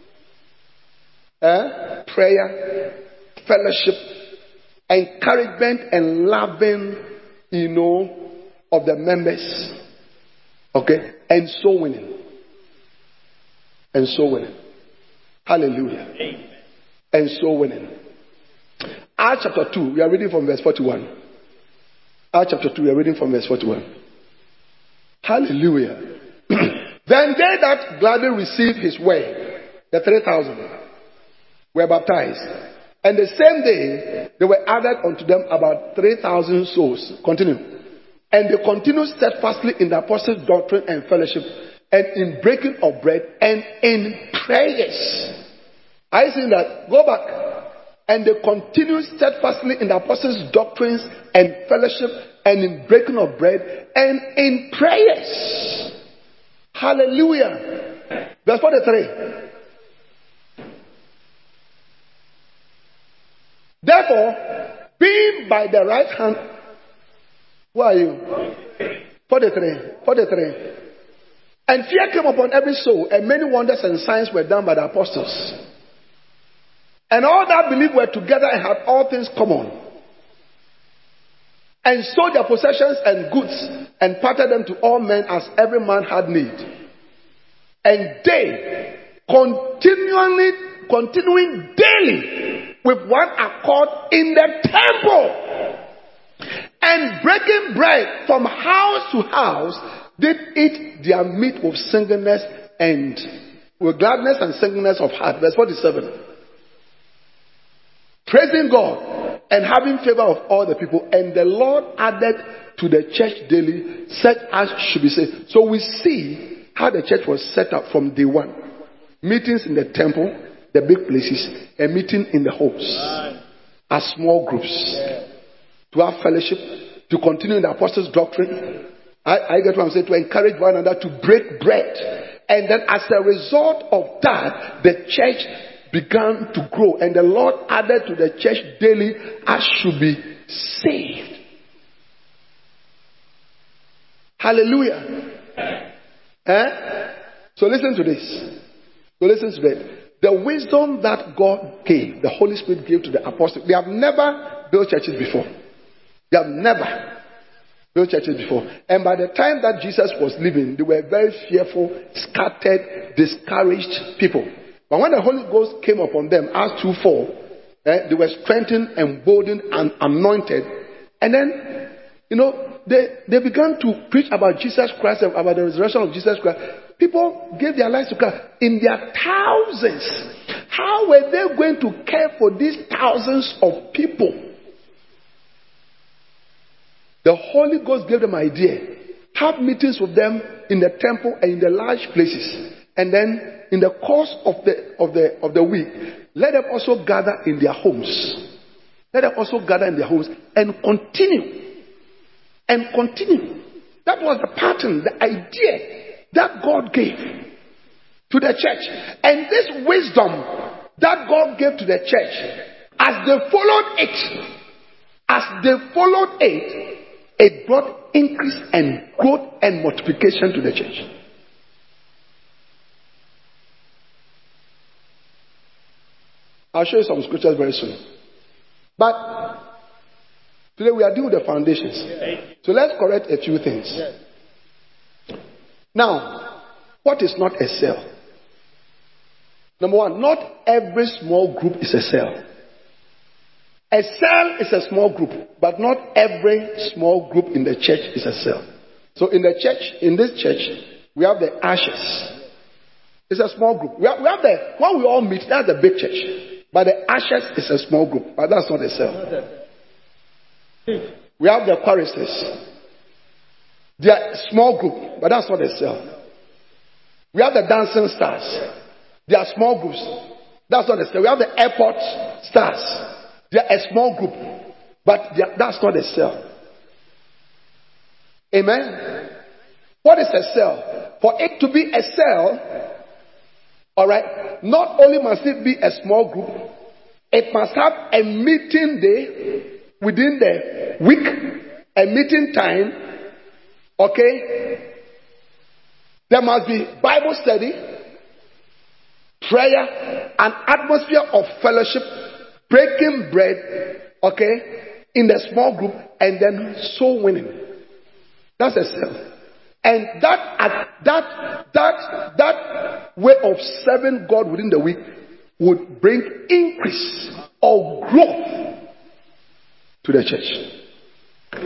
eh? Prayer, fellowship, encouragement and loving, you know, of the members. Okay? And soul winning. And soul winning. Hallelujah. Amen. And soul winning. Acts chapter two, we are reading from verse forty-one. Acts chapter two, we are reading from verse forty-one. Hallelujah. Then they that gladly received his word, the three thousand, were baptized. And the same day, there were added unto them about three thousand souls. Continue. And they continued steadfastly in the apostles' doctrine and fellowship, and in breaking of bread, and in prayers. Are you seeing that? Go back. And they continued steadfastly in the apostles' doctrines and fellowship, and in breaking of bread, and in prayers. Hallelujah. Verse forty-three. Therefore, being by the right hand, where are you? forty-three. forty-three. And fear came upon every soul, and many wonders and signs were done by the apostles. And all that believed were together and had all things common. And sold their possessions and goods, and parted them to all men as every man had need. And they, continually, continuing daily with one accord in the temple, and breaking bread from house to house, did eat their meat with singleness and with gladness and singleness of heart. Verse forty-seven. Praising God and having favor of all the people, and the Lord added to the church daily such as should be saved. So we see how the church was set up from day one. Meetings in the temple, the big places, a meeting in the homes, as small groups, to have fellowship, to continue in the apostles' doctrine. I, I get what I'm saying, to encourage one another, to break bread. And then as a result of that, the church began to grow, and the Lord added to the church daily as should be saved. Hallelujah. Eh? So listen to this. So listen to this. The wisdom that God gave, the Holy Spirit gave to the apostles, they have never built churches before. They have never built churches before. And by the time that Jesus was living, they were very fearful, scattered, discouraged people. But when the Holy Ghost came upon them, Acts two four, eh, they were strengthened, emboldened, and anointed. And then, you know, they, they began to preach about Jesus Christ, about the resurrection of Jesus Christ. People gave their lives to Christ in their thousands. how were they going to care for these thousands of people? The Holy Ghost gave them an idea. Have meetings with them in the temple and in the large places. And then in the course of the of the of the week, let them also gather in their homes. Let them also gather in their homes and continue. And continue. That was the pattern, the idea that God gave to the church. And this wisdom that God gave to the church, as they followed it, as they followed it, it brought increase and growth and multiplication to the church. I'll show you some scriptures very soon. But today we are dealing with the foundations. So let's correct a few things. Now, what is not a cell? Number one, not every small group is a cell. A cell is a small group, but not every small group in the church is a cell. So in the church, in this church, we have the ashes. It's a small group. We have, we have the, when we all meet, that's the big church. But the ashes is a small group, but that's not a cell. We have the choristers. They are a small group, but that's not a cell. We have the dancing stars. They are small groups. That's not a cell. We have the airport stars. They are a small group, but are, that's not a cell. Amen? What is a cell? For it to be a cell, alright, not only must it be a small group, it must have a meeting day within the week, a meeting time, okay? There must be Bible study, prayer, an atmosphere of fellowship, breaking bread, okay, in the small group, and then soul winning. That's a cell. And that that that that way of serving God within the week would bring increase or growth to the church.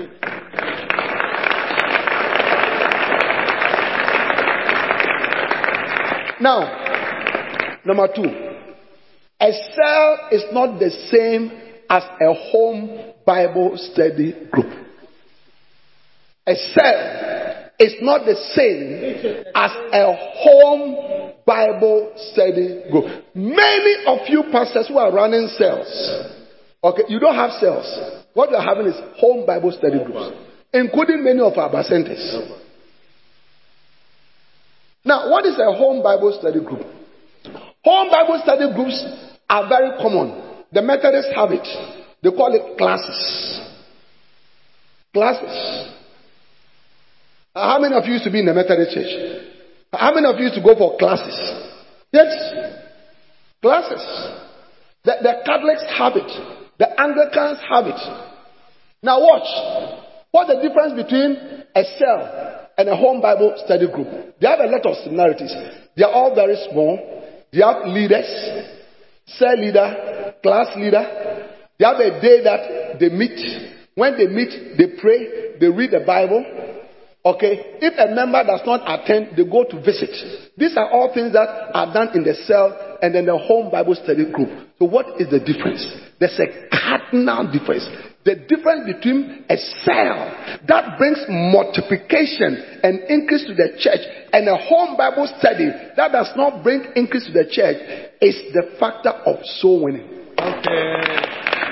Now, number two. A cell is not the same as a home Bible study group. A cell is not the same as a home Bible study group. Many of you pastors who are running cells, okay, you don't have cells. What you are having is home Bible study groups, including many of our centers. Now, what is a home Bible study group? Home Bible study groups are very common. The Methodists have it. They call it classes. Classes. How many of you used to be in the Methodist church? How many of you used to go for classes? Yes. Classes. The, the Catholics have it. The Anglicans have it. Now watch. What's the difference between a cell and a home Bible study group? They have a lot of similarities. They are all very small. They have leaders, cell leader, class leader. They have a day that they meet. When they meet, they pray, they read the Bible. Okay? If a member does not attend, they go to visit. These are all things that are done in the cell and then the home Bible study group. So what is the difference? There's a cardinal difference. The difference between a cell that brings multiplication and increase to the church and a home Bible study that does not bring increase to the church is the factor of soul winning. Okay.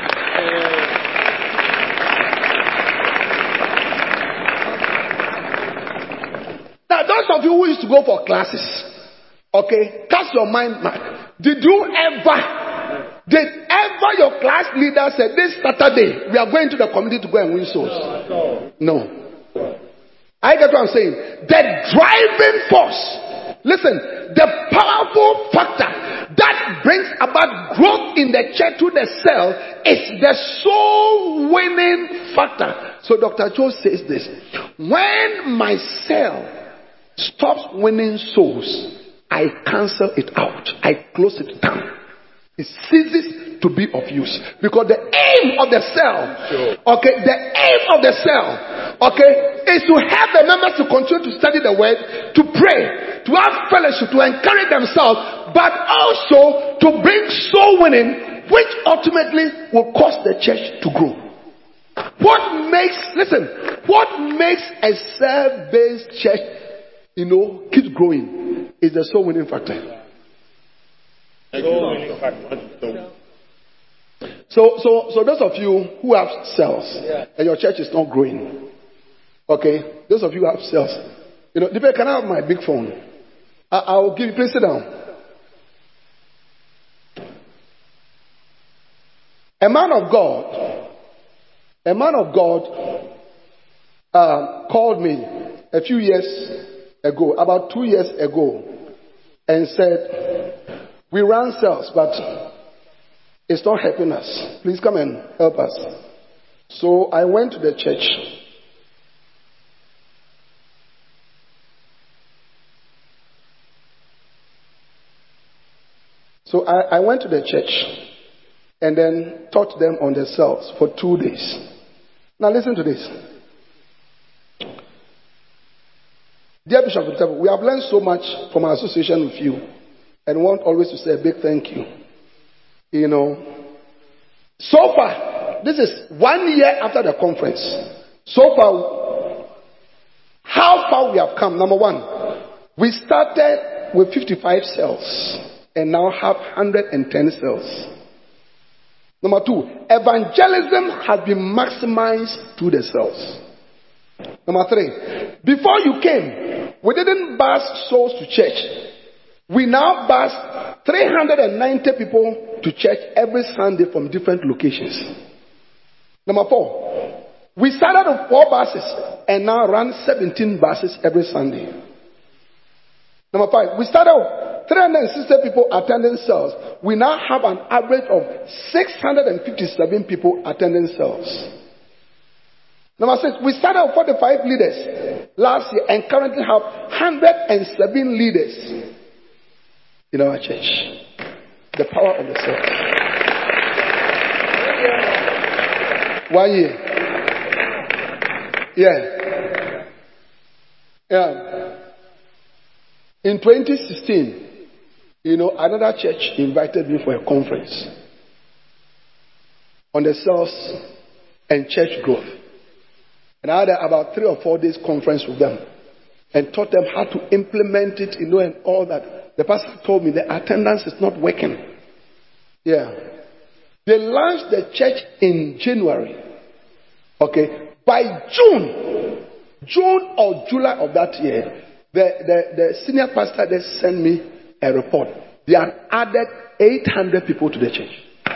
Now, those of you who used to go for classes, okay, cast your mind back. Did you ever, did ever your class leader say, this Saturday, we are going to the community to go and win souls? No. I get what I'm saying. The driving force, listen, the powerful factor that brings about growth in the church to the cell is the soul winning factor. So Doctor Joe says this: when my cell stops winning souls, I cancel it out. I close it down. It ceases to be of use. Because the aim of the cell, okay, the aim of the cell, okay, is to help the members to continue to study the word, to pray, to have fellowship, to encourage themselves, but also to bring soul winning, which ultimately will cause the church to grow. What makes, listen, what makes a cell-based church, you know, keep growing is the soul winning factor. So, so, so those of you who have cells and your church is not growing, okay, those of you who have cells, you know, can I have my big phone? I, I'll give you, please sit down. A man of God, a man of God uh, called me a few years ago, about two years ago, and said, we run cells, but it's not helping us. Please come and help us. So I went to the church. So I, I went to the church and then taught them on the cells for two days. Now listen to this. Dear Bishop, we have learned so much from our association with you and want always to say a big thank you. You know, so far, this is one year after the conference. So far, how far we have come. Number one, we started with fifty-five cells and now have one hundred ten cells. Number two, evangelism has been maximized through the cells. Number three, before you came, we didn't bus souls to church. We now bus three hundred ninety people to church every Sunday from different locations. Number four, we started with four buses and now run seventeen buses every Sunday. Number five, we started with three hundred sixty people attending cells. We now have an average of six hundred fifty-seven people attending cells. Number six, we started with forty-five leaders last year and currently have one hundred seven leaders in our church. The power of the cell. One year. Yeah. Yeah. In twenty sixteen, you know, another church invited me for a conference on the cells and church growth. And I had about three or four days conference with them and taught them how to implement it, you know, and all that. The pastor told me the attendance is not working. Yeah. They launched the church in January. Okay. By June, June or July of that year, the, the, the senior pastor just sent me a report. They had added eight hundred people to the church.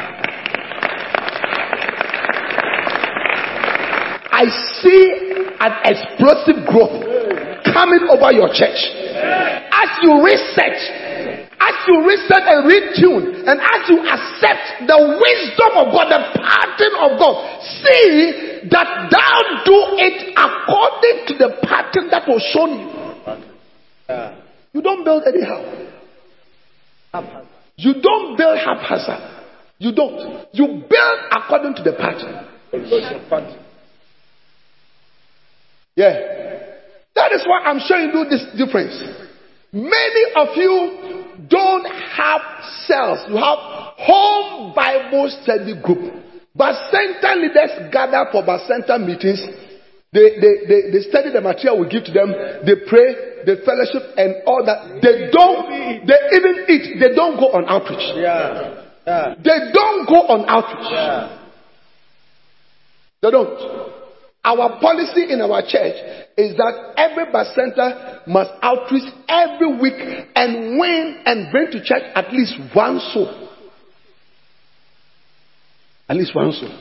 I see an explosive growth coming over your church. As you research, as you research and retune, and as you accept the wisdom of God, the pattern of God, see that thou do it according to the pattern that was shown you. You don't build anyhow. You don't build haphazard. You don't. You build according to the pattern. Yeah. That is why I'm showing you this difference. Many of you don't have cells. You have home Bible study group. Bacenta leaders gather for Bacenta meetings. They, they, they, they study the material we give to them. They pray, they fellowship and all that. They don't, they even eat. They don't go on outreach. Yeah. Yeah. They don't go on outreach. Yeah. They don't. Our policy in our church is that every Bacenta must outreach every week and win and bring to church at least one soul. At least one soul.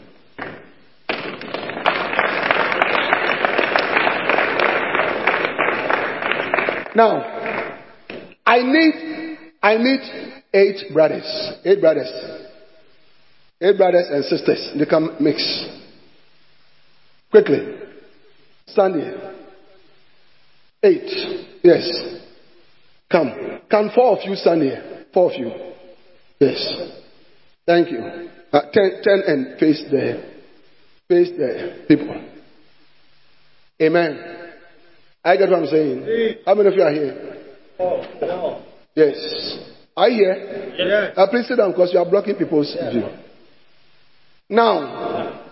Now, I need, I need eight brothers, eight brothers, eight brothers and sisters. They can mix. Quickly. Stand here. Eight. Yes. Come. Can four of you stand here? Four of you. Yes. Thank you. Uh, turn, turn and face the, face the people. Amen. I get what I'm saying. How many of you are here? Oh, no. Yes. Are you here? Yes. Uh, please sit down because you are blocking people's view. Now,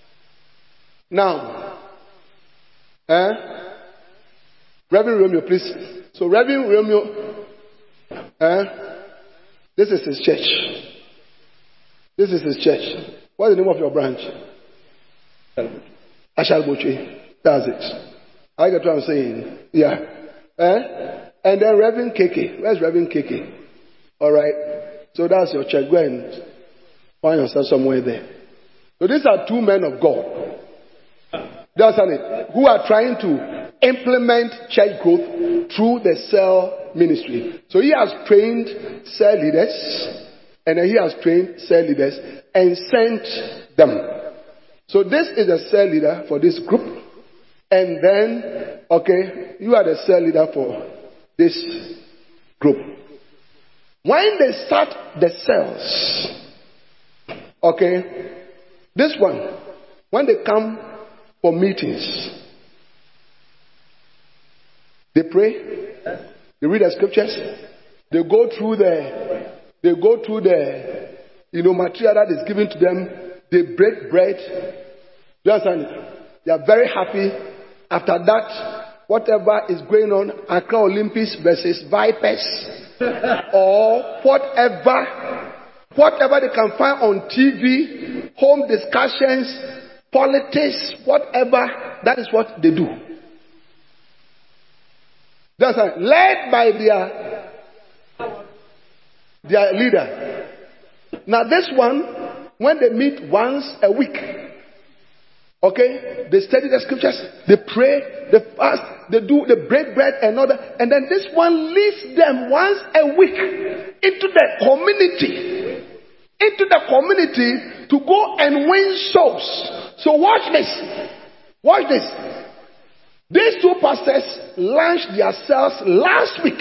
now, eh? Reverend Romeo, please. So, Reverend Romeo, eh? This is his church. This is his church. What's the name of your branch? Ashalboche. That's it. I get what I'm saying. Yeah. Eh? And then Reverend K K. Where's Reverend K K? All right. So that's your church. Go and find yourself somewhere there. So these are two men of God. That's it. Who are trying to implement church growth through the cell ministry. So he has trained cell leaders, and then he has trained cell leaders and sent them. So this is a cell leader for this group. And then, okay, you are the cell leader for this group. When they start the cells, okay, this one, when they come for meetings, they pray, they read the scriptures, they go through the, they go through the, you know, material that is given to them, they break bread. You understand? They are very happy. After that, whatever is going on, Accra Olympics versus Vipers, or whatever, whatever they can find on T V, home discussions, politics, whatever, that is what they do. That's right. Led by their, their leader. Now this one, when they meet once a week, okay, they study the scriptures, they pray, they fast, they do, they break bread and all that, and then this one leads them once a week into the community, into the community to go and win souls. So watch this, watch this. These two pastors launched their cells last week.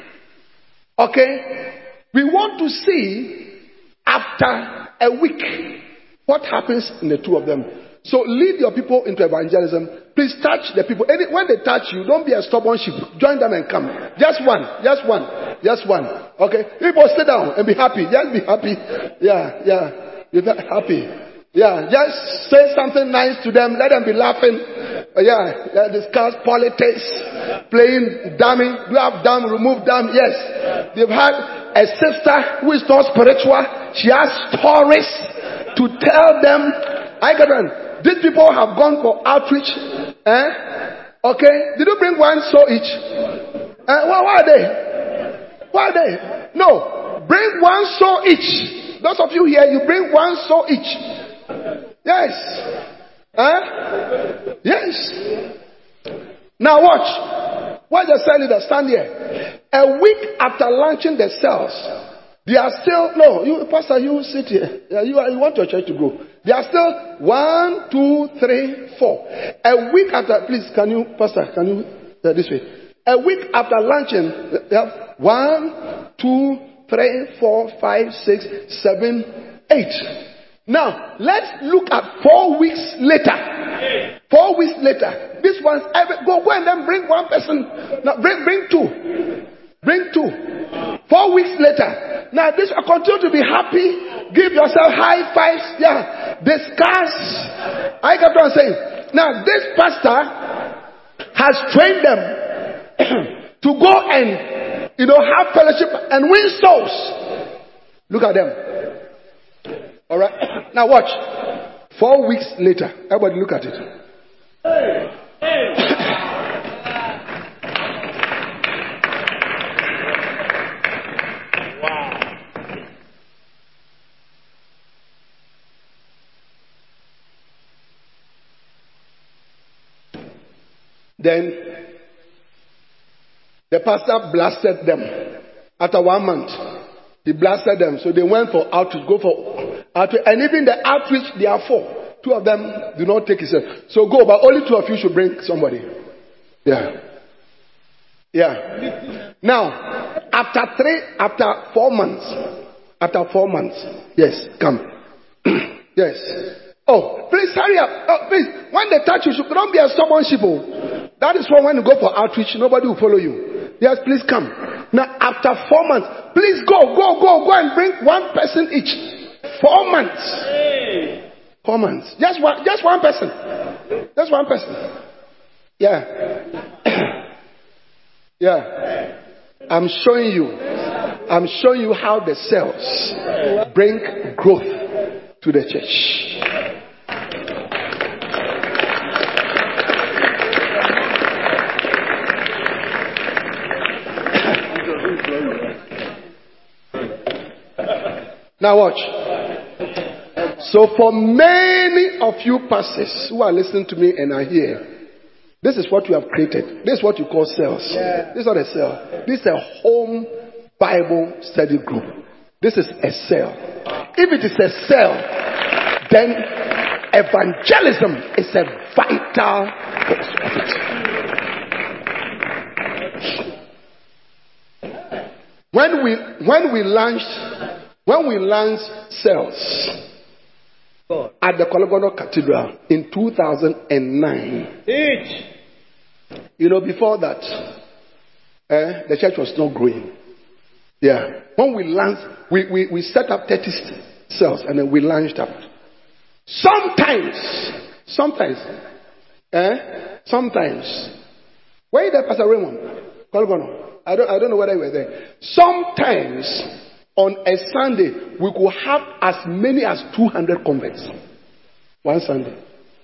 Okay, we want to see after a week what happens in the two of them. So lead your people into evangelism. Please touch the people. Any, when they touch you, don't be a stubborn sheep. Join them and come. Just one. Just one. Just one. Okay? People sit down and be happy. Just be happy. Yeah, yeah. Be happy. Yeah. Just say something nice to them. Let them be laughing. Uh, yeah. yeah. Discuss politics. Playing dummy. Do have dumb, remove dumb. Yes. They've had a sister who is not spiritual. She has stories to tell them. I got one. These people have gone for outreach. Eh? Okay? Did you bring one soul each? Eh? Why, why are they? Why are they? No. Bring one soul each. Those of you here, you bring one soul each. Yes. Eh? Yes. Now watch. Watch the cell leader stand here. A week after launching the cells, they are still, no, you, Pastor, you sit here. Yeah, you, are, you want your church to grow. They are still one, two, three, four. A week after, please, can you, Pastor, can you, uh, this way. A week after launching, they have one, two, three, four, five, six, seven, eight. Now, let's look at four weeks later. Four weeks later. This one's, every, go, go and then bring one person. Now, bring, bring two. Bring two. Four weeks later. Now this will continue to be happy. Give yourself high fives. Yeah. Discuss. I get what I'm saying. Now this pastor has trained them to go and, you know, have fellowship and win souls. Look at them. All right. Now watch. Four weeks later. Everybody look at it. Hey. Hey. Then the pastor blasted them. After one month, he blasted them. So they went for outreach, go for outreach. And even the outreach, there are four. Two of them do not take it. So go, but only two of you should bring somebody. Yeah. Yeah. Now, after three, after four months, after four months, yes, come. Yes. Oh, please hurry up. Oh, please. When they touch you, you don't be a stubborn sheep. Oh. That is why when you go for outreach, nobody will follow you. Yes, please come. Now, after four months, please go, go, go, go and bring one person each. Four months. Four months. Just one, just one person. Just one person. Yeah. Yeah. I'm showing you. I'm showing you how the cells bring growth to the church. Now watch. So for many of you pastors who are listening to me and are here, this is what you have created. This is what you call cells. Yeah. This is not a cell. This is a home Bible study group. This is a cell. If it is a cell, then evangelism is a vital part of it. When we when we launched when we launched cells at the Kologono Cathedral in two thousand nine, you know, before that, eh, the church was not growing. Yeah. When we launched, we, we, we set up thirty cells and then we launched up. Sometimes, sometimes, eh, sometimes, where is that, Pastor Raymond? Kologono. I don't, I don't know whether you were there. Sometimes, on a Sunday, we could have as many as two hundred converts. One Sunday.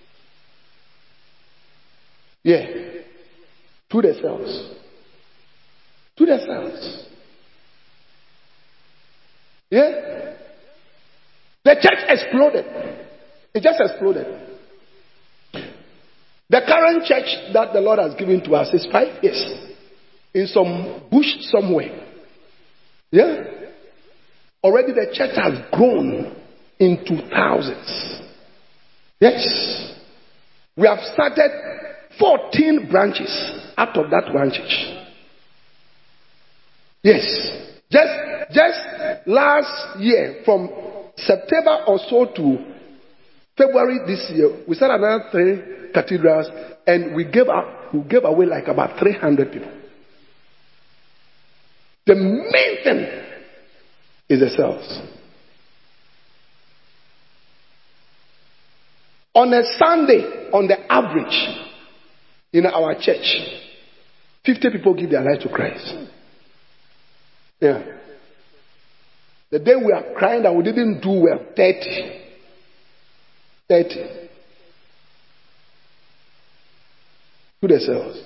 Yeah. To the cells. To the cells. Yeah. The church exploded. It just exploded. The current church that the Lord has given to us is five years. In some bush somewhere. Yeah. Already the church has grown into thousands. Yes. We have started fourteen branches out of that one church. Yes. Just, just last year, from September or so to February this year, we started another three cathedrals and we gave up, we gave away like about three hundred people. The main thing is the cells. On a Sunday, on the average, in our church, fifty people give their life to Christ. Yeah. The day we are crying that we didn't do well, thirty. thirty. To the cells.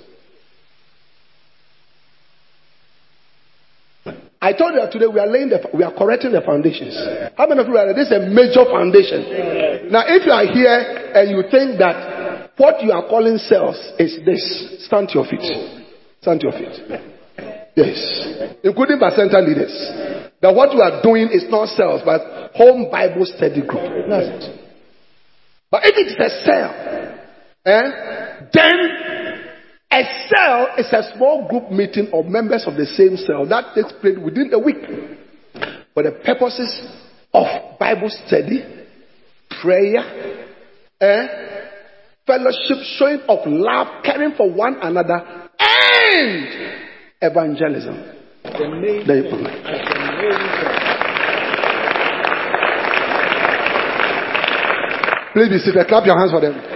I told you that today we are laying the, we are correcting the foundations. How many of you are there? This is a major foundation. Now, if you are here and you think that what you are calling cells is this, stand to your feet. Stand to your feet. Yes. Including Bacenta leaders. That what you are doing is not cells, but home Bible study group. That's it. But if it is a cell, eh, then a cell is a small group meeting of members of the same cell that takes place within a week for the purposes of Bible study, prayer, eh, fellowship, showing of love, caring for one another, and evangelism. There you go. Please be seated. Clap your hands for them.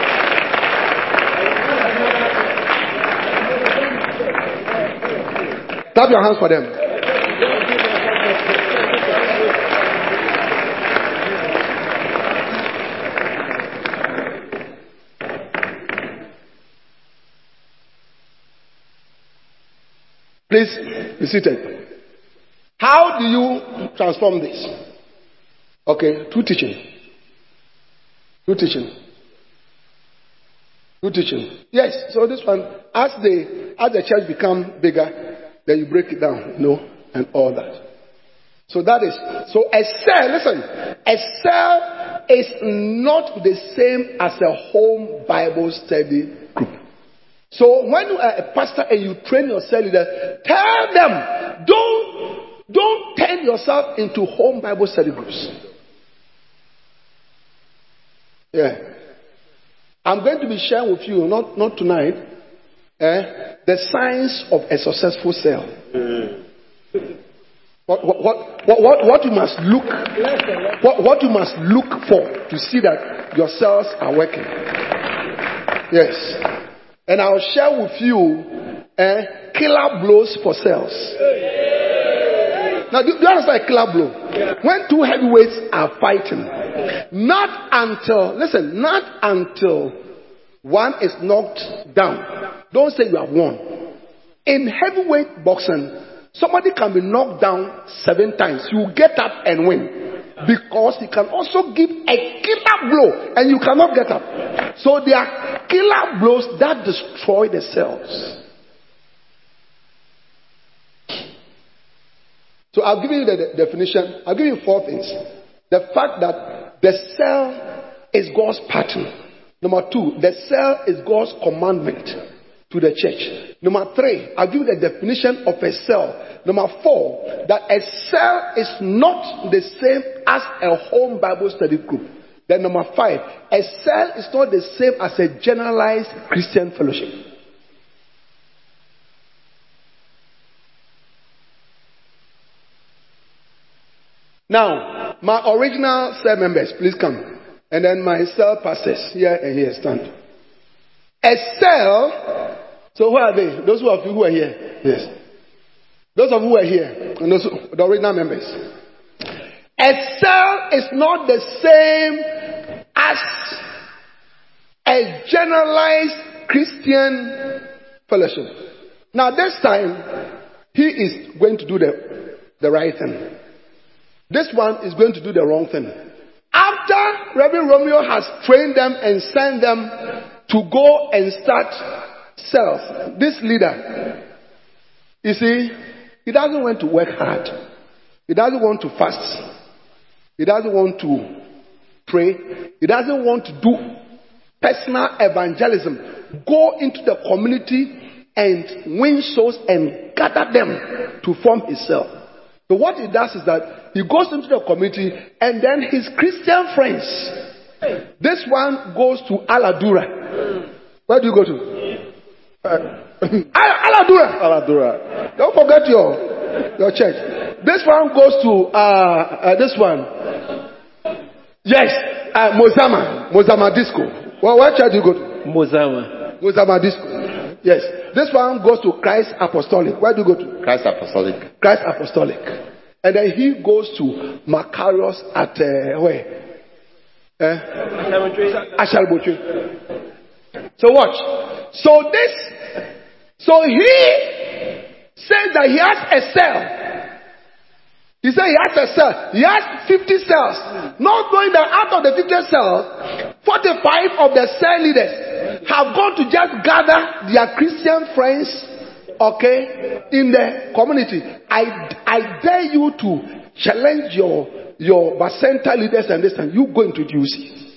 Clap your hands for them. Please be seated. How do you transform this? Okay, through teaching. Through teaching. Through teaching. Yes, so this one, as the as the church become bigger, then you break it down, you know, and all that. So that is, so a cell, listen, a cell is not the same as a home Bible study group. So when you are a pastor and you train your cell leader, tell them, don't, don't turn yourself into home Bible study groups. Yeah. I'm going to be sharing with you, not, not tonight, eh, the signs of a successful cell. What, what, what, what, what you must look, what, what you must look for to see that your cells are working. Yes. And I'll share with you eh, killer blows for cells. Now, do, do you understand a killer blow? When two heavyweights are fighting, not until, listen, not until one is knocked down. Don't say you have won. In heavyweight boxing, somebody can be knocked down seven times. You get up and win. Because he can also give a killer blow and you cannot get up. So there are killer blows that destroy the cells. So I'll give you the definition. I'll give you four things. The fact that the cell is God's pattern. Number two, the cell is God's commandment to the church. Number three, I'll give you the definition of a cell. Number four, that a cell is not the same as a home Bible study group. Then number five, a cell is not the same as a generalized Christian fellowship. Now, my original cell members, please come. And then my cell pastors, here and here, stand. A cell, so where are they? Those who of you who are here? Yes. Those of you who are here, and those who, the original members. A cell is not the same as a generalized Christian fellowship. Now this time, he is going to do the, the right thing. This one is going to do the wrong thing. After Reverend Romeo has trained them and sent them to go and start cells, this leader, you see, he doesn't want to work hard. He doesn't want to fast. He doesn't want to pray. He doesn't want to do personal evangelism. Go into the community and win souls and gather them to form his cell. So what he does is that he goes into the community and then his Christian friends. This one goes to Aladura. Where do you go to? Uh, Aladura. Aladura. Don't forget your your church. This one goes to uh, uh, this one. Yes, uh, Mozama, Mozama Disco. Well, what church do you go to? Mozama. Mozama Disco. Yes. This one goes to Christ Apostolic. Where do you go to? Christ Apostolic. Christ Apostolic. And then he goes to Macarius at uh, where? Uh, Ashalbotri. So watch. So this, so he says that he has a cell. He said he has a cell. He has fifty cells. Not knowing that out of the fifty cells, forty-five of the cell leaders have gone to just gather their Christian friends, okay, in the community. I, I dare you to challenge your, your Bacenta leaders and this time. You go into the U C.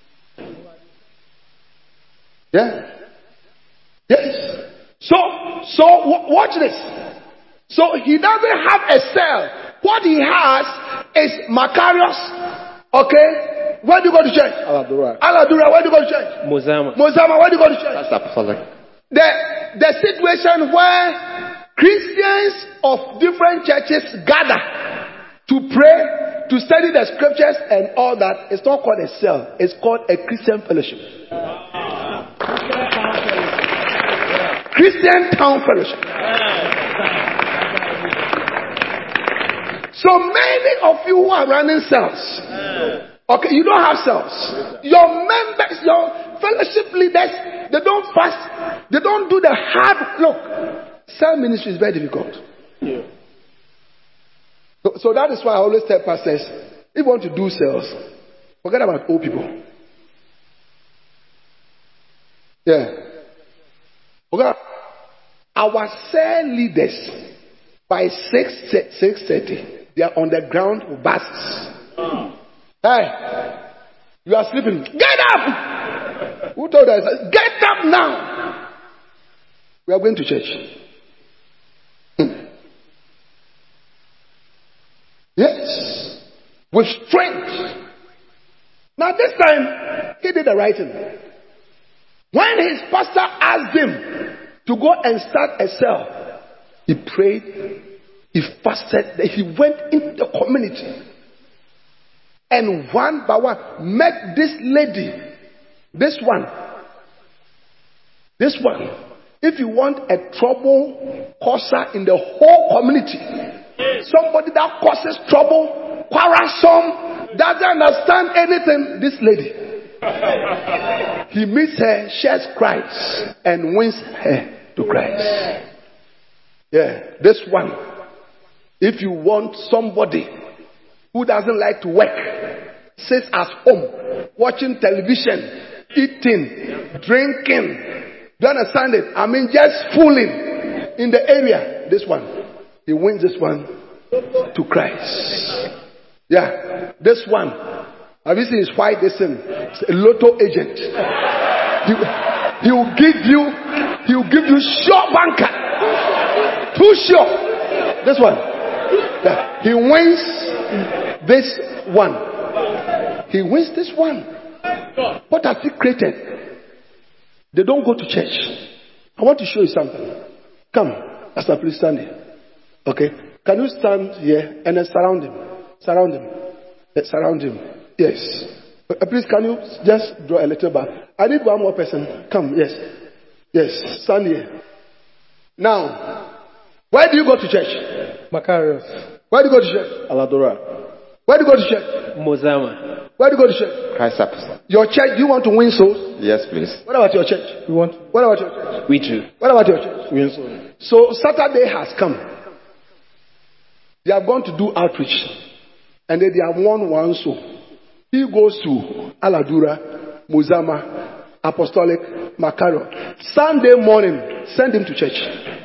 Yeah? Yes. So, so w- watch this. So he doesn't have a cell. What he has is Macarius. Okay? Where do you go to church? Aladura. Aladura, where do you go to church? Mozama. Mozama, where do you go to church? Christ Apostolic. The, the situation where Christians of different churches gather to pray, to study the scriptures and all that, it's not called a cell. It's called a Christian fellowship. Christian town fellowship. So many of you who are running cells, okay, you don't have cells. Your members, your fellowship leaders, they don't fast. They don't do the hard look. Cell ministry is very difficult. Yeah. So, so that is why I always tell pastors, if you want to do cells, forget about old people. Yeah. Okay. Our cell leaders, by six six thirty, they are on the ground with buses. Oh. Hey, you are sleeping. Get up! Who told us? Get up now! We are going to church. Hmm. Yes, with strength. Now this time, he did the right thing. When his pastor asked him to go and start a cell, he prayed, he fasted, then he went into the community. And one by one met this lady, this one, this one. If you want a trouble causer in the whole community, somebody that causes trouble, quarrelsome, doesn't understand anything, this lady. He meets her, shares Christ, and wins her to Christ. Yeah, this one. If you want somebody who doesn't like to work, sits at home, watching television, eating, drinking, do you understand it? I mean, just fooling in the area. This one. He wins this one to Christ. Yeah, this one. Have you seen his white this thing? It's a lotto agent. He, he will give you, he will give you sure banker. Too sure. This one. Yeah. He wins this one. He wins this one. What has he created? They don't go to church. I want to show you something. Come, Pastor, please stand here. Okay. Can you stand here and then surround him? Surround him. Uh, surround him. Yes. Uh, please, can you just draw a little back? I need one more person. Come, yes. Yes, stand here. Now, where do you go to church? Macarius. Where do you go to church? Aladora. Where do you go to church? Mozama. Where do you go to church? Christ Apostle. Your church, do you want to win souls? Yes, please. What about your church? We want. What about your church? We too. What about your church? We also. So Saturday has come. They are going to do outreach. And then they have won one soul. He goes to Aladura, Mozama, Apostolic, Macaro. Sunday morning, send him to church.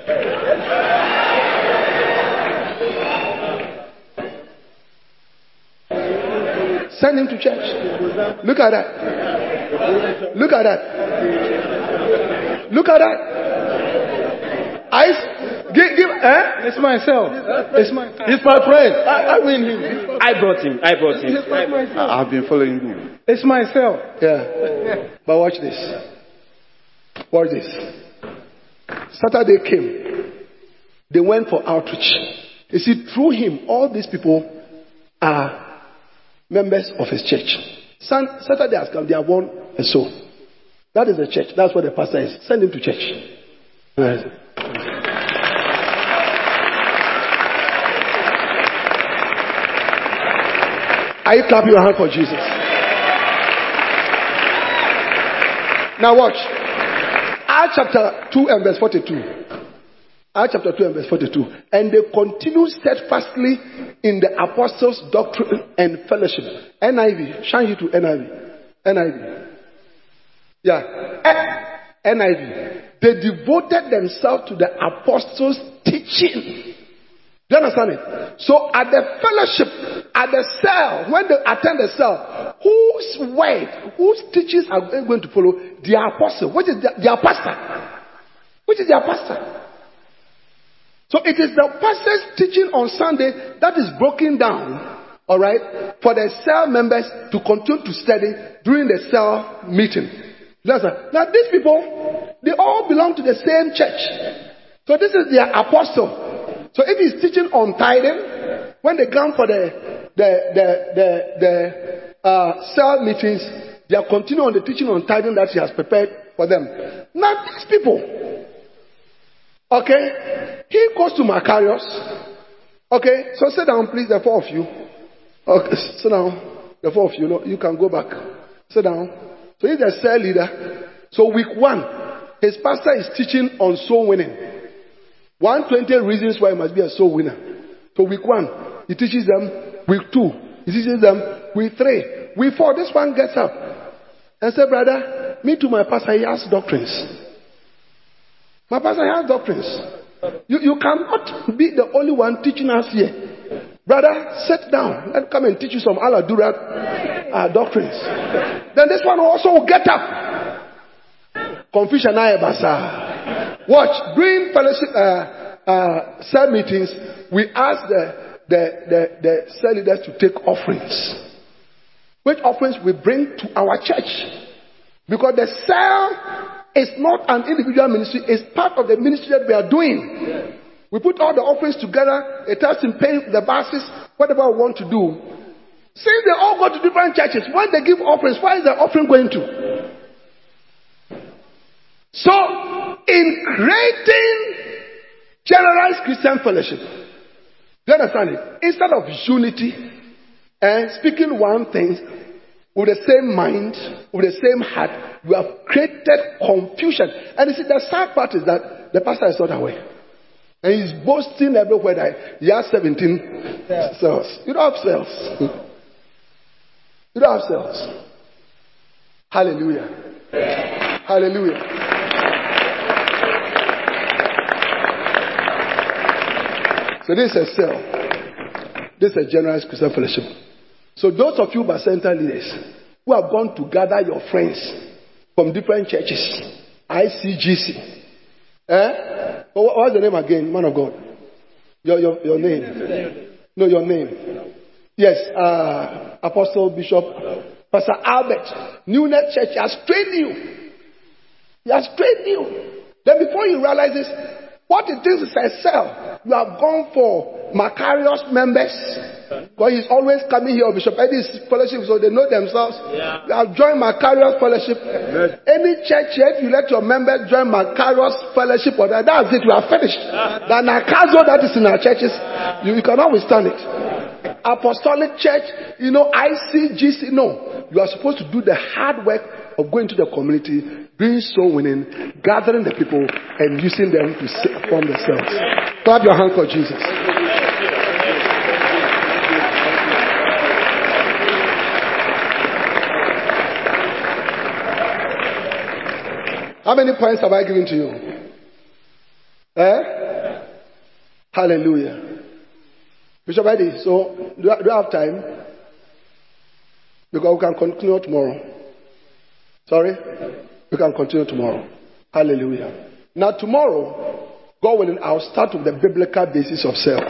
Send him to church. Look at that. Look at that. Look at that. I give, give eh? It's myself. It's my. He's my friend. I, I win him. I brought him. I brought him. I, I've been following him. It's myself. Yeah. But watch this. Watch this. Saturday came. They went for outreach. You see, through him, all these people are members of his church. Sun, Saturday has come, they have won a soul. That is the church. That's what the pastor is. Send him to church. Right. Are you clapping your hand for Jesus? Now watch. Acts chapter two and verse forty-two. Acts chapter two and verse forty-two. And they continue steadfastly in the apostles' doctrine and fellowship. N I V. Shine you to N I V. N I V. Yeah. N I V. They devoted themselves to the apostles' teaching. Do you understand it? So at the fellowship, at the cell, when they attend the cell, whose word, whose teachings are they going to follow? The apostle. Which is their, their pastor? Which is their pastor? So it is the pastor's teaching on Sunday that is broken down, all right, for the cell members to continue to study during the cell meeting. Listen, now these people, they all belong to the same church. So this is their apostle. So if he's teaching on tithing, when they come for the the the the, the uh, cell meetings, they are continuing on the teaching on tithing that he has prepared for them. Now these people, okay, he goes to Macarius. Okay, so sit down, please, the four of you. Okay, sit down, the four of you. No, you can go back. Sit down. So he's a cell leader. So week one, his pastor is teaching on soul winning. one hundred twenty reasons why you must be a soul winner. So week one, he teaches them. Week two, he teaches them. Week three, week four, this one gets up and says, brother, me to my pastor, he has doctrines. My pastor has doctrines. You, you cannot be the only one teaching us here. Brother, sit down. Let me come and teach you some Aladura uh, doctrines. Then this one also will get up. Confucian Ayabasa. Watch, during fellowship uh, uh, cell meetings, we ask the, the, the, the cell leaders to take offerings. Which offerings we bring to our church. Because the cell is not an individual ministry, it's part of the ministry that we are doing. Yeah. We put all the offerings together, it has to pay the buses, whatever we want to do. Since they all go to different churches, when they give offerings, where is the offering going to? So, in creating generalized Christian fellowship, do you understand it? Instead of unity and speaking one thing with the same mind, with the same heart, we have created confusion. And you see, the sad part is that the pastor is not aware. And he's boasting everywhere that he has seventeen yeah. cells. You don't have cells. You don't have cells. Hallelujah. Yeah. Hallelujah. So this is a cell. This is a general Christian fellowship. So those of you Bacenta leaders who have gone to gather your friends from different churches, I C G C. Eh? What's the name again, man of God? Your your, your name. No, your name. Yes, uh, Apostle Bishop Pastor Albert. Newness Church has trained you. He has trained you. Then before you realize this, what it is is a cell. You have gone for Macarius members. Because he's always coming here, Bishop Eddie's fellowship, so they know themselves. Yeah. You have joined Macarius fellowship. Yes. Any church yet, you let your members join Macarius fellowship, or that, that's it, you are finished. The Nakazo that is in our churches, you, you cannot withstand it. Apostolic Church, you know, I C G C, no. You are supposed to do the hard work of going to the community, doing soul winning, gathering the people, and using them to form themselves. Clap your hand for Jesus. How many points have I given to you? Eh? Hallelujah. Bishop Eddie, so do I, do I have time? Because we can continue tomorrow. Sorry? We can continue tomorrow. Hallelujah. Now tomorrow, God willing, I'll start with the biblical basis of cells.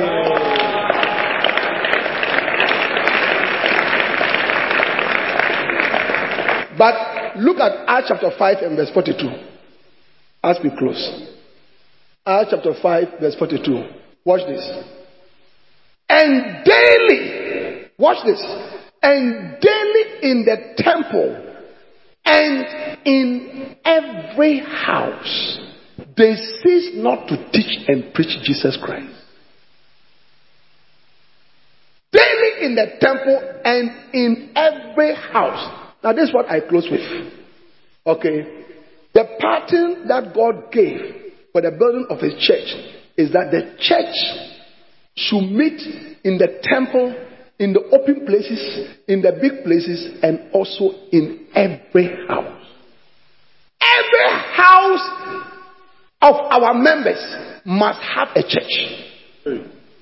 But look at Acts chapter five and verse forty-two. As we close. Acts chapter five, verse forty-two. Watch this. And daily, watch this. And daily in the temple and in every house, they cease not to teach and preach Jesus Christ. Daily in the temple and in every house. Now this is what I close with. Okay. The pattern that God gave for the building of his church is that the church should meet in the temple, in the open places, in the big places, and also in every house. Every house of our members must have a church.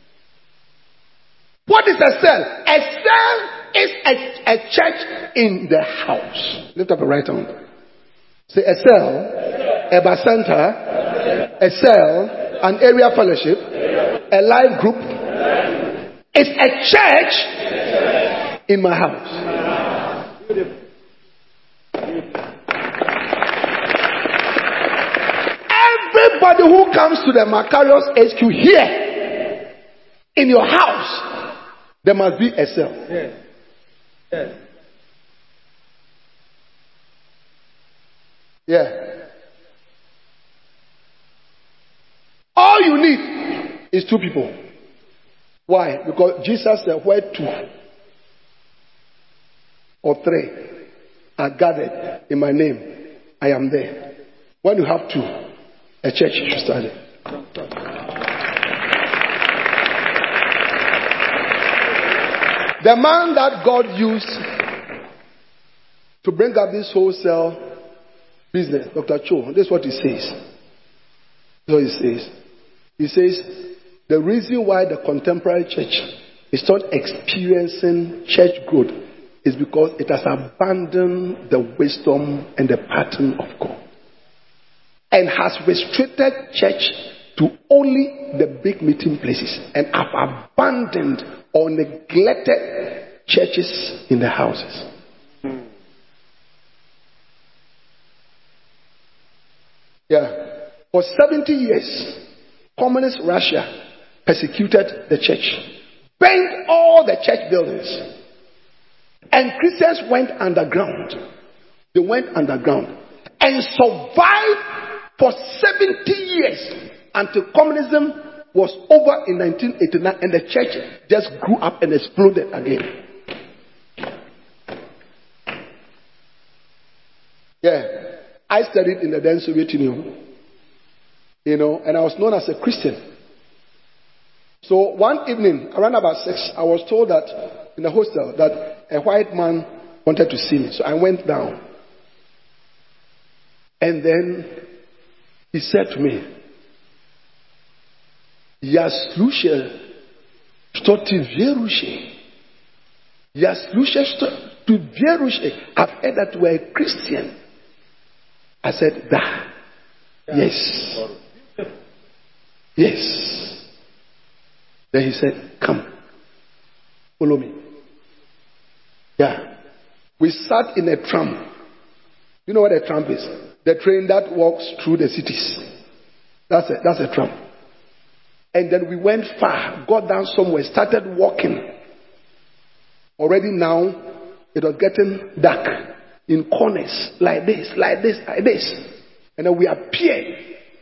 What is a cell? A cell is a, a church in the house. Lift up your right hand. Say a cell, a Bacenta, a cell, an area fellowship, a life group. It's a church in my house. Everybody who comes to the Macarius H Q here, in your house, there must be a cell. Yes. Yes. Yeah. All you need is two people. Why? Because Jesus said, where two or three are gathered in my name, I am there. When you have two, a church should start it. The man that God used to bring up this wholesale business, Doctor Cho, this is what he says. This is what he says. He says, the reason why the contemporary church is not experiencing church growth is because it has abandoned the wisdom and the pattern of God and has restricted church to only the big meeting places and have abandoned or neglected churches in the houses. Yeah. For seventy years, communist Russia persecuted the church, burned all the church buildings, and Christians went underground. They went underground and survived for seventy years until communism was over in nineteen eighty-nine, and the church just grew up and exploded again. Yeah, I studied in the then Soviet Union, you know, and I was known as a Christian. So one evening, around about six, I was told that in the hostel that a white man wanted to see me. So I went down. And then he said to me, "Ja slušaj, što ti vjeruješ? Ja slušaj, što ti vjeruješ? I've heard that you are a Christian." I said, "Da. Yes. Yes." Then he said, "Come, follow me." Yeah. We sat in a tram. You know what a tram is? The train that walks through the cities. That's a, that's a tram. And then we went far, got down somewhere, started walking. Already now, it was getting dark. In corners, like this, like this, like this. And then we appeared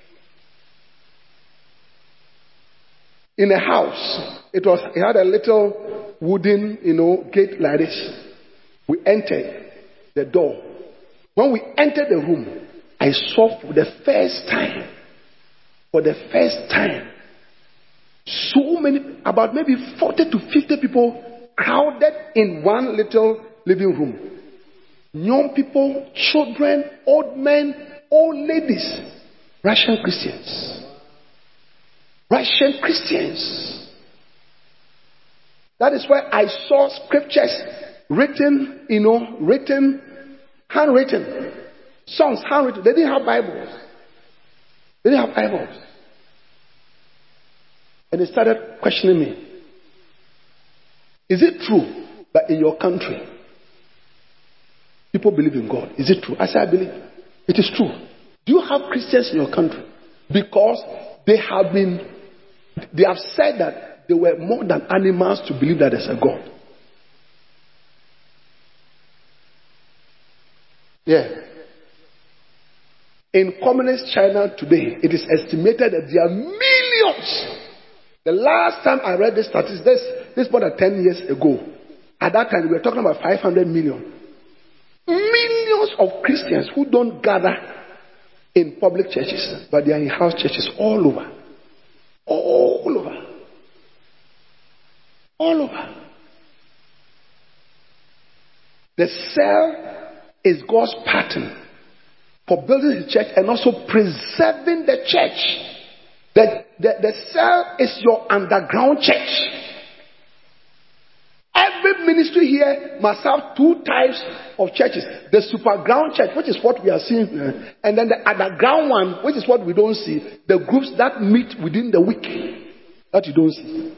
in a house. It was, it had a little wooden, you know, gate like this. We entered the door. When we entered the room, I saw for the first time, for the first time, so many, about maybe forty to fifty people crowded in one little living room. Young people, children, old men, old ladies, Russian Christians. Russian Christians. That is why I saw scriptures written, you know, written, handwritten. Songs handwritten. They didn't have Bibles. They didn't have Bibles. And they started questioning me. Is it true that in your country, people believe in God? Is it true? I said, I believe. It is true. Do you have Christians in your country? Because they have been, they have said that they were more than animals to believe that there's a God. Yeah. In communist China today, it is estimated that there are millions. The last time I read this statistics, this, this more than ten years ago, at that time we were talking about five hundred million. Millions of Christians who don't gather in public churches, but they are in house churches all over. All over. All over. The cell is God's pattern for building His church and also preserving the church. The, the, the cell is your underground church. Every ministry here must have two types of churches. The superground church, which is what we are seeing, uh, and then the underground one, which is what we don't see. The groups that meet within the week, that you don't see.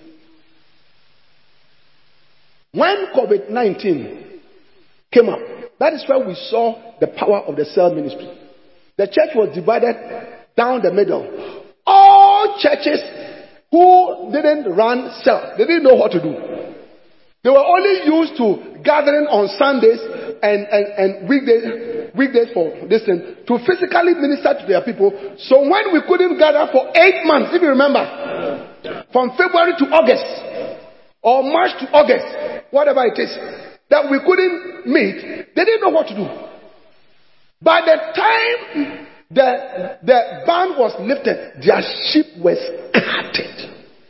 When COVID nineteen came up, that is where we saw the power of the cell ministry. The church was divided down the middle. All churches who didn't run cell, they didn't know what to do. They were only used to gathering on Sundays and, and, and weekdays, weekdays for this thing, to physically minister to their people. So when we couldn't gather for eight months, if you remember, from February to August, or March to August, whatever it is, that we couldn't meet, they didn't know what to do. By the time the, the ban was lifted, their sheep were scattered.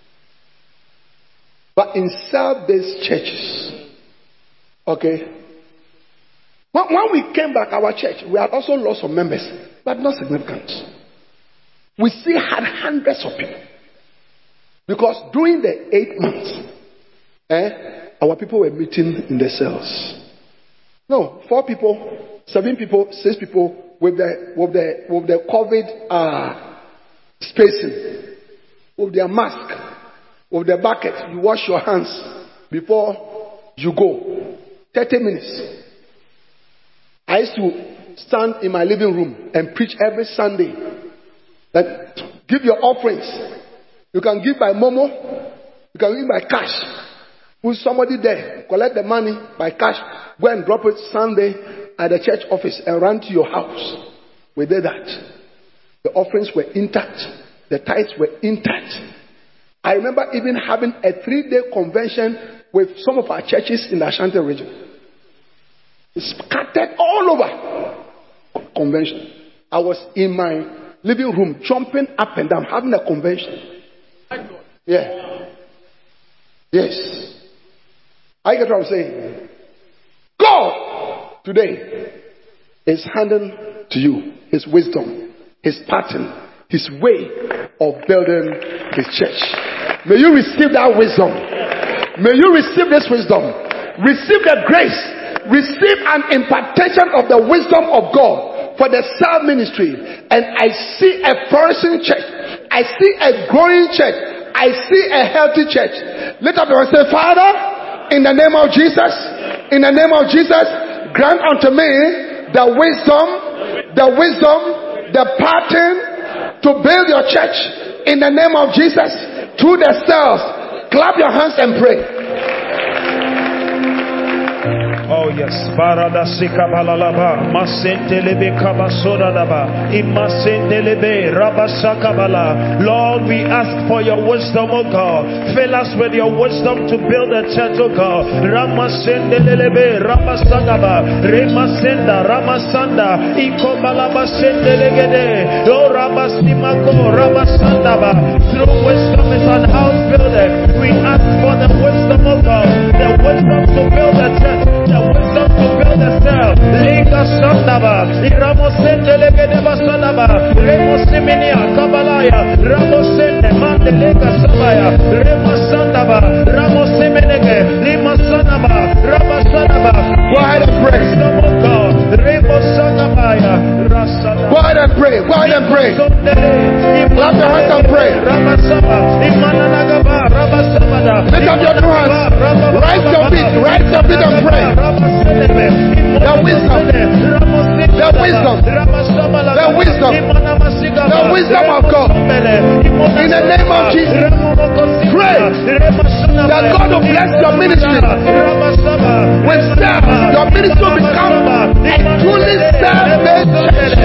But in cell-based churches, okay, when, when we came back, our church, we had also lost some members, but not significant. We still had hundreds of people. Because during the eight months, eh, our people were meeting in the cells. No, four people, seven people, six people with the with the with the COVID uh, spacing, with their mask, with the bucket. You wash your hands before you go. Thirty minutes. I used to stand in my living room and preach every Sunday That give your offerings. You can give by Momo. You can give by cash. Put somebody there. Collect the money by cash. Go and drop it Sunday at the church office and run to your house. We did that. The offerings were intact. The tithes were intact. I remember even having a three-day convention with some of our churches in the Ashanti region. It's scattered all over. Convention. I was in my living room jumping up and down having a convention. Yeah. Yes. I get what I'm saying. God today is handing to you His wisdom, His pattern, His way of building His church. May you receive that wisdom. May you receive this wisdom. Receive the grace. Receive an impartation of the wisdom of God for the cell ministry. And I see a flourishing church. I see a growing church. I see a healthy church. Lift up your hand and say, Father, in the name of Jesus, in the name of Jesus, grant unto me the wisdom, the wisdom, the pattern to build your church in the name of Jesus through the cells. Clap your hands and pray. Oh yes, Barada Sikabalalaba, Masentelebe Kabasodadaba, Imasentelebe Rabasakabala. Lord, we ask for your wisdom, O God. Fill us with your wisdom to build a church, O God. Ramasendelebe Rabasagaba, Remasenda, Ramasanda, Ikobalaba Sendelegede, O Rabasimako, Rabasandaba. Through wisdom is an house builder. We ask for the wisdom, O God, the wisdom to build a church. The wisdom to build a cell. Liga Sandaba, Ramosende Legedeba Sandaba, Remosiminia Kabalaya, Ramosende Mandelega Sabaya, Remasandaba, Ramosemenege, Lima Sanaba, Rabasanaba. Go ahead and pray. Go ahead and pray. Go ahead and pray. Clap your hands and pray. Lift up your two hands. Rise your feet. Rise your feet and pray. The wisdom. The wisdom. The wisdom. The wisdom of God. In the name of Jesus. Pray that God will bless your ministry. With self, your ministry will become a truly self-made church.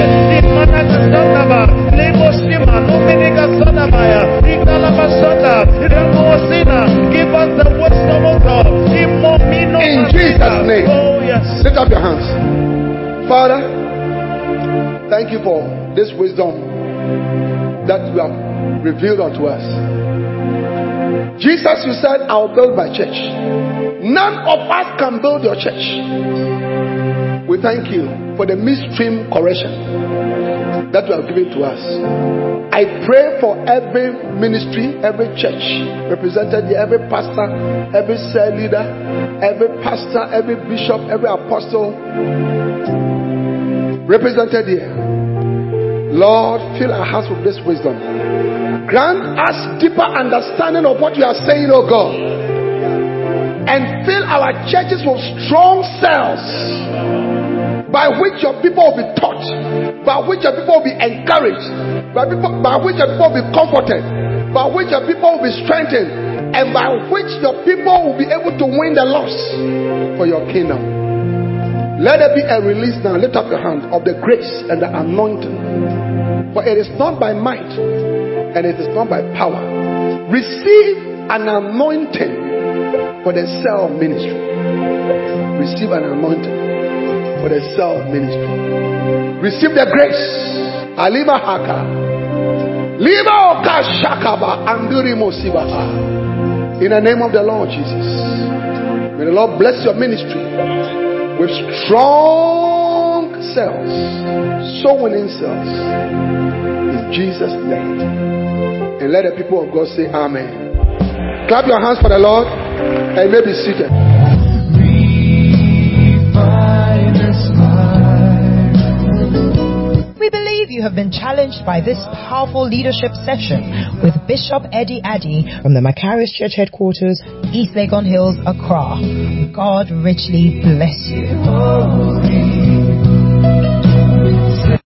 Give us the wisdom of God. In Jesus' name. Oh, yes. Lift up your hands. Father, thank you for this wisdom that you have revealed unto us. Jesus, you said, I'll build my church. None of us can build your church. We thank you for the midstream correction that you have given to us. I pray for every ministry, every church represented here, every pastor, every cell leader, every pastor, every bishop, every apostle represented here. Lord, fill our hearts with this wisdom. Grant us deeper understanding of what you are saying, oh God. And fill our churches with strong cells by which your people will be taught, by which your people will be encouraged, by, people, by which your people will be comforted, by which your people will be strengthened, and by which your people will be able to win the lost for your kingdom. Let there be a release now. Lift up your hand of the grace and the anointing. For it is not by might and it is not by power. Receive an anointing for the cell ministry. Receive an anointing for the cell ministry. Receive the grace. Alima haka. Lima oka shakaba anduri mosibaha. In the name of the Lord Jesus. May the Lord bless your ministry with strong cells, soul winning cells. In Jesus' name. And let the people of God say amen. Clap your hands for the Lord and you may be seated. We believe you have been challenged by this powerful leadership session with Bishop Eddie Addy from the Macarius Church Headquarters, East Legon Hills, Accra. God richly bless you.